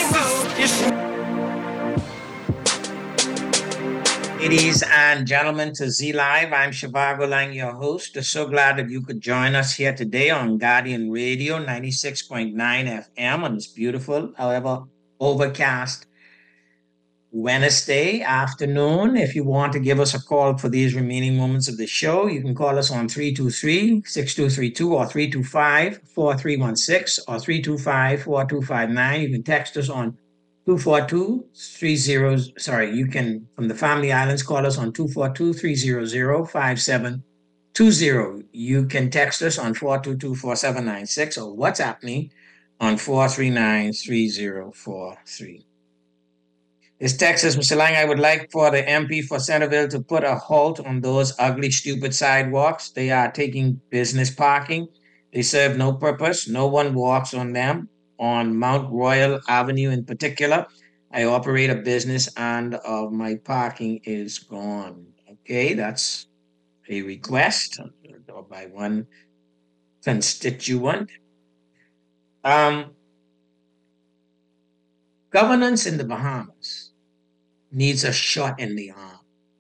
the same road. Ladies and gentlemen, to Z Live, I'm Shivago Lang, your host. So glad that you could join us here today on Guardian Radio, ninety-six point nine F M on this beautiful, however, overcast Wednesday afternoon. If you want to give us a call for these remaining moments of the show, you can call us on three two three, six two three two or three two five, four three one six or three two five, four two five nine. You can text us on two four two, three zero. Sorry, you can, from the Family Islands, call us on two four two, three zero zero, five seven two zero. You can text us on four two two, four seven nine six or WhatsApp me on four three nine, three zero four three. This text says, Mister Lang, I would like for the M P for Centerville to put a halt on those ugly, stupid sidewalks. They are taking business parking. They serve no purpose. No one walks on them. On Mount Royal Avenue in particular, I operate a business and uh, my parking is gone. Okay, that's a request by one constituent. Um, governance in the Bahamas needs a shot in the arm.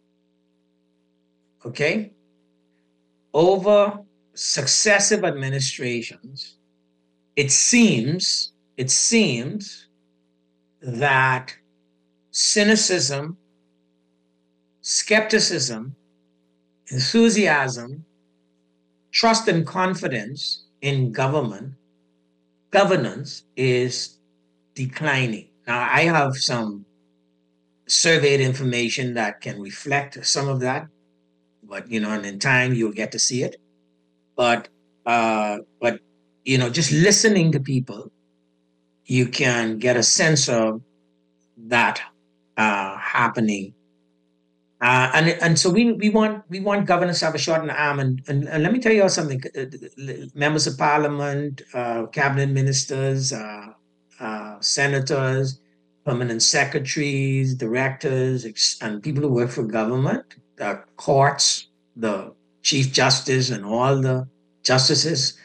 Okay? Over successive administrations, it seems, it seems that cynicism, skepticism, enthusiasm, trust and confidence in government, governance is declining. Now, I have some surveyed information that can reflect some of that, but, you know, and in time you'll get to see it. But, uh, but you know, just listening to people, you can get a sense of that uh, happening. Uh, and and so we we want we want governance to have a shot in the arm. And, and, and let me tell you all something. Members of Parliament, uh, cabinet ministers, uh, uh, senators, permanent secretaries, directors, and people who work for government, the courts, the Chief Justice and all the justices.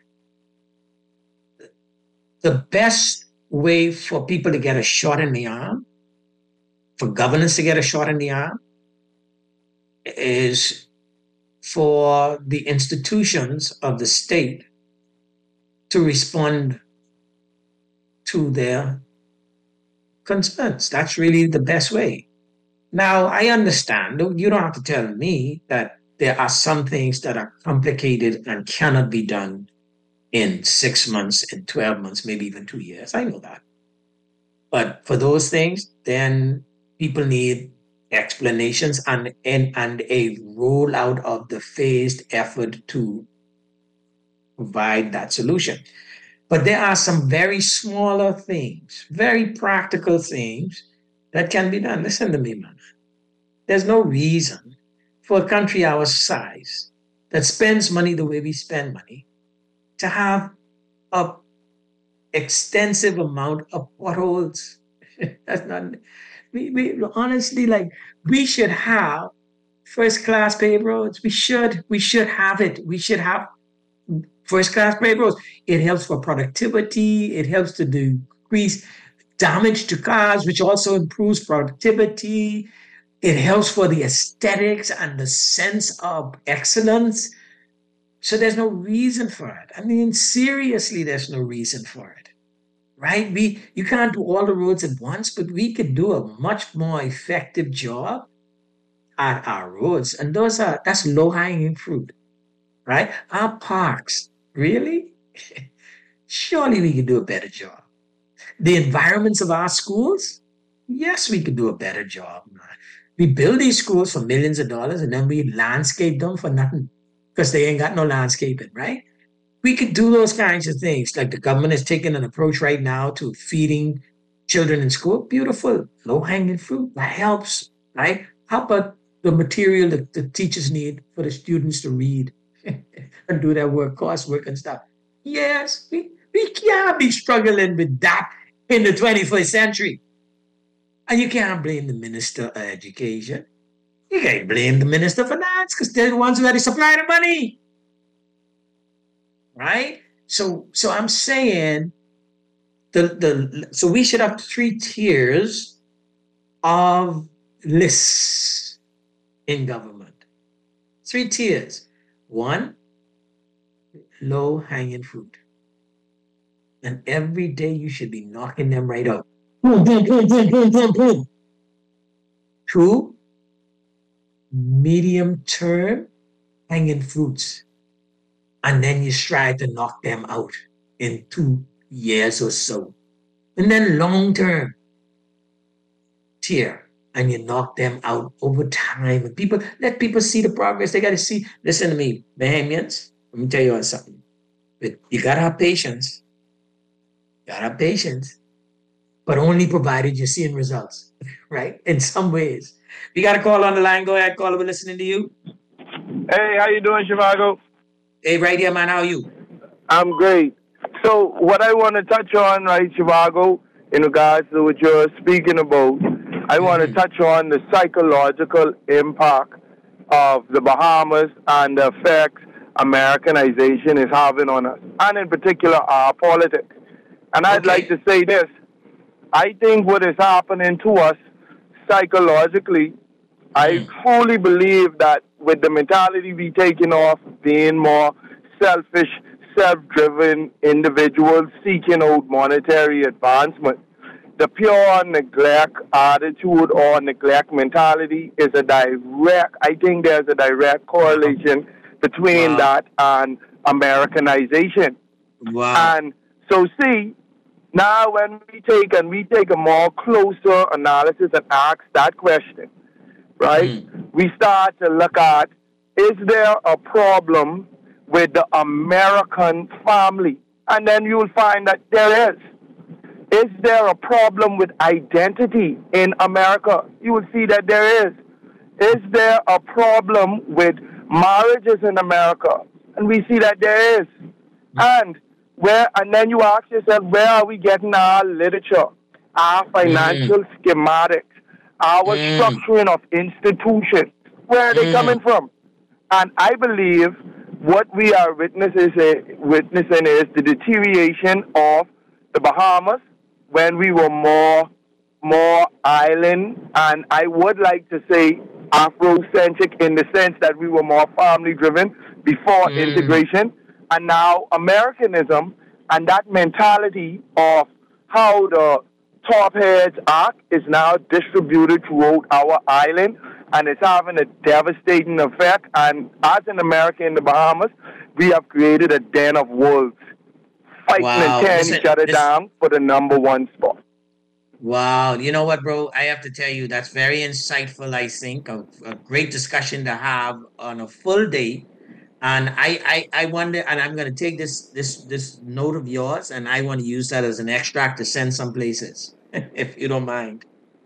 The best way for people to get a shot in the arm, for governance to get a shot in the arm, is for the institutions of the state to respond to their concerns. That's really the best way. Now, I understand, you don't have to tell me that there are some things that are complicated and cannot be done in six months, in twelve months, maybe even two years. I know that. But for those things, then people need explanations and, and, and a rollout of the phased effort to provide that solution. But there are some very smaller things, very practical things that can be done. Listen to me, man. There's no reason for a country our size that spends money the way we spend money to have a extensive amount of potholes. That's not, we, we honestly, like, we should have first class paved roads. We should, we should have it. We should have first class paved roads. It helps for productivity. It helps to decrease damage to cars, which also improves productivity. It helps for the aesthetics and the sense of excellence. So there's no reason for it. I mean, seriously, there's no reason for it, right? We you can't do all the roads at once, but we could do a much more effective job at our roads. And those are that's low-hanging fruit, right? Our parks, really? Surely we could do a better job. The environments of our schools? Yes, we could do a better job. We build these schools for millions of dollars and then we landscape them for nothing because they ain't got no landscaping, right? We could do those kinds of things. Like the government is taking an approach right now to feeding children in school. Beautiful, low-hanging fruit. That helps, right? How about the material that the teachers need for the students to read and do their work, coursework and stuff? Yes, we, we can't be struggling with that in the twenty-first century. And you can't blame the Minister of Education. You can't blame the Minister of Finance because they're the ones who had to supply the money. Right? So, so I'm saying the, the so we should have three tiers of lists in government. Three tiers. One, low-hanging fruit. And every day you should be knocking them right out. Boom, boom, boom, boom, boom, boom, boom. Two, medium-term hanging fruits. And then you strive to knock them out in two years or so. And then long-term tier. And you knock them out over time. And people, let people see the progress. They got to see. Listen to me, Bahamians. Let me tell you something. You got to have patience. gotta have patience, but only provided you're seeing results, right? In some ways. We got a call on the line. Go ahead, caller. We're listening to you. Hey, how you doing, Chivago? Hey, right here, man. How are you? I'm great. So what I want to touch on, right, Chivago, in regards to what you're speaking about, I want to touch on the psychological impact of the Bahamas and the effects Americanization is having on us, and in particular our politics. And I'd okay. like to say this. I think what is happening to us psychologically, I fully believe that with the mentality we taking off, being more selfish, self-driven individuals seeking out monetary advancement, the pure neglect attitude or neglect mentality is a direct, I think there's a direct correlation between wow. that and Americanization. Wow. And so see, now when we take and we take a more closer analysis and ask that question, right? Mm. We start to look at, is there a problem with the American family? And then you'll find that there is. Is there a problem with identity in America? You will see that there is. Is there a problem with marriages in America? And we see that there is. And where, and then you ask yourself, where are we getting our literature, our financial mm. schematics, our mm. structuring of institutions? Where are they mm. coming from? And I believe what we are witnessing witnessing is the deterioration of the Bahamas when we were more more island, and I would like to say Afrocentric in the sense that we were more family driven before mm. integration, and now Americanism and that mentality of how the top heads act is now distributed throughout our island, and it's having a devastating effect. And as an American in the Bahamas, we have created a den of wolves fighting wow. and tearing each other this... down for the number one spot. Wow. You know what, bro? I have to tell you, that's very insightful, I think. A, a great discussion to have on a full day. And I, I, I wonder, and I'm going to take this, this, this note of yours, and I want to use that as an extract to send some places, if you don't mind.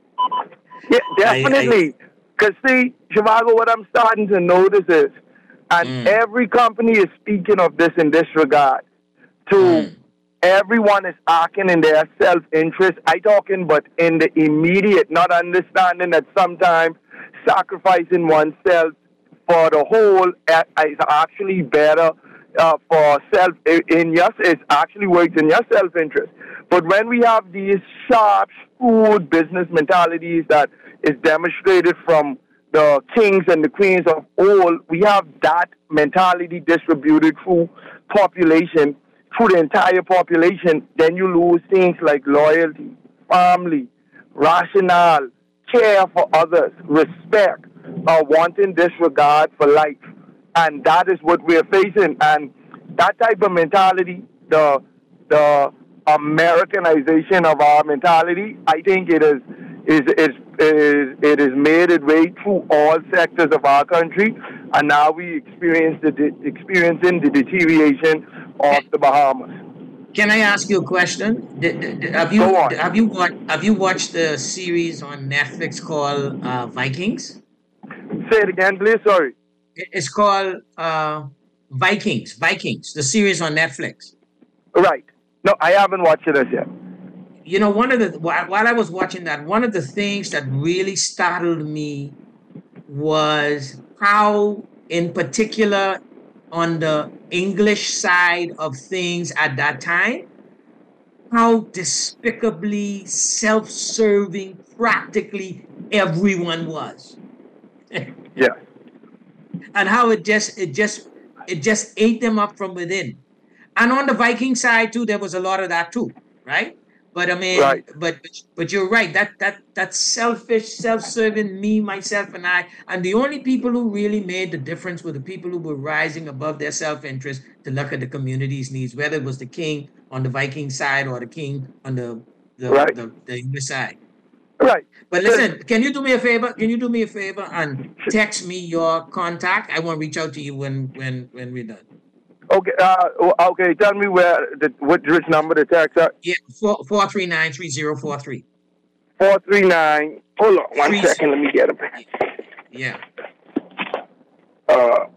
Yeah, definitely. Because, see, Chivago, what I'm starting to notice is, and mm. every company is speaking of this in this regard, to mm. everyone is acting in their self-interest. I talking, but in the immediate, not understanding that sometimes sacrificing oneself for the whole is actually better uh, for self in yes, it actually works in your self-interest. But when we have these sharp, shrewd business mentalities that is demonstrated from the kings and the queens of old, we have that mentality distributed through population, through the entire population, then you lose things like loyalty, family, rationale, care for others, respect, uh, wanting disregard for life. And that is what we're facing. And that type of mentality, the the Americanization of our mentality, I think it is is is, is it is made its way through all sectors of our country, and now we experience the de- experiencing the deterioration of the Bahamas. Can I ask you a question? Did, did, have you have you watched have you watched the series on Netflix called uh, Vikings? Say it again, please. Sorry. It's called uh, Vikings. Vikings, the series on Netflix. Right. No, I haven't watched it as yet. You know, one of the while I was watching that, one of the things that really startled me was how, in particular, on the English side of things at that time, how despicably self-serving practically everyone was. Yeah. And how it just it just it just ate them up from within. And on the Viking side too, there was a lot of that too, right? But I mean, right. but but you're right. That that that selfish, self-serving me, myself, and I. And the only people who really made the difference were the people who were rising above their self-interest to look at the community's needs, whether it was the king on the Viking side or the king on the the, right. the, the English side. Right. But listen, can you do me a favor? Can you do me a favor and text me your contact? I want to reach out to you when when when we're done. Okay, uh, okay. Tell me where the which, which number the text at? Yeah, four four three nine three zero four three. Four three nine. Hold on one three, second. Let me get it. Yeah. Uh,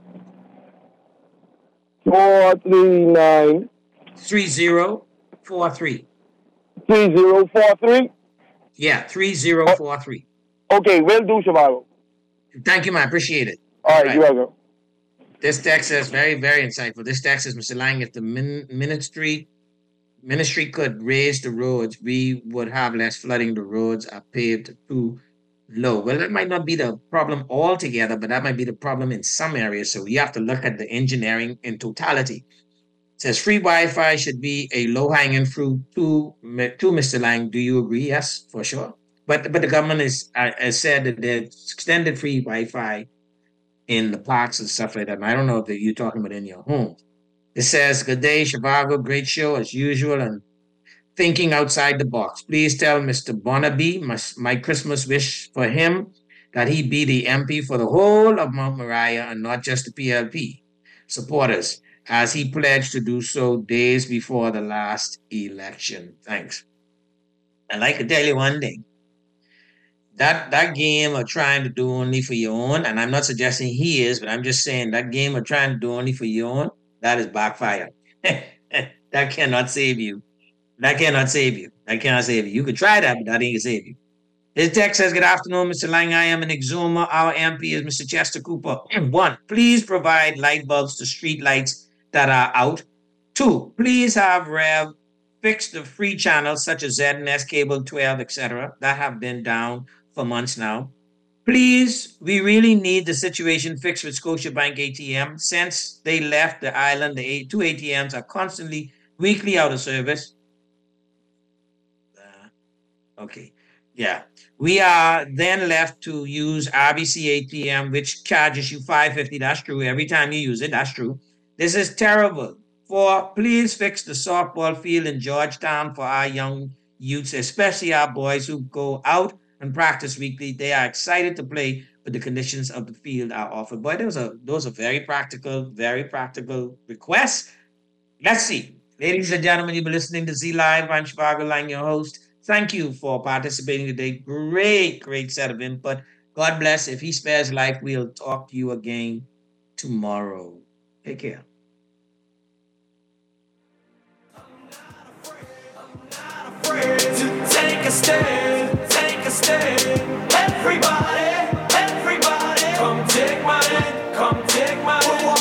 four three nine three zero four three. Three zero four three. Yeah, three zero four three. Okay, will do, Survival. Thank you, man. Appreciate it. All right, All right. You're welcome. This text is very, very insightful. This text says, Mister Lang, if the min- ministry ministry could raise the roads, we would have less flooding. The roads are paved too low. Well, that might not be the problem altogether, but that might be the problem in some areas. So you have to look at the engineering in totality. It says free Wi-Fi should be a low-hanging fruit to, to Mister Lang. Do you agree? Yes, for sure. But but the government is, uh, has said that there's extended free Wi-Fi in the parks and stuff like that. And I don't know if you're talking about in your home. It says, good day, Shivago. Great show as usual and thinking outside the box. Please tell Mister Bonnaby my, my Christmas wish for him that he be the M P for the whole of Mount Moriah and not just the P L P supporters, as he pledged to do so days before the last election. Thanks. I'd like to tell you one thing. That that game of trying to do only for your own, and I'm not suggesting he is, but I'm just saying that game of trying to do only for your own, that is backfire. That cannot save you. That cannot save you. That cannot save you. You could try that, but that ain't gonna save you. His text says, good afternoon, Mister Lang. I am in Exuma. Our M P is Mister Chester Cooper. One, please provide light bulbs to street lights that are out. Two, please have Rev fix the free channels such as Z N S, Cable twelve, et cetera that have been down for months now. Please, we really need the situation fixed with Scotiabank A T M. Since they left the island, the two A T Ms are constantly, weekly out of service. Uh, okay, yeah. We are then left to use R B C A T M, which charges you five dollars and fifty cents. That's true. Every time you use it, that's true. This is terrible. Four, please fix the softball field in Georgetown for our young youths, especially our boys who go out and practice weekly. They are excited to play, but the conditions of the field are awful. Boy, those are those are very practical, very practical requests. Let's see. Ladies and gentlemen, you've been listening to Z Live. I'm Shivago Lang, your host. Thank you for participating today. Great, great set of input. God bless. If he spares life, we'll talk to you again tomorrow. Take care. To take a stand, take a stand. Everybody, everybody, come take my hand, come take my hand.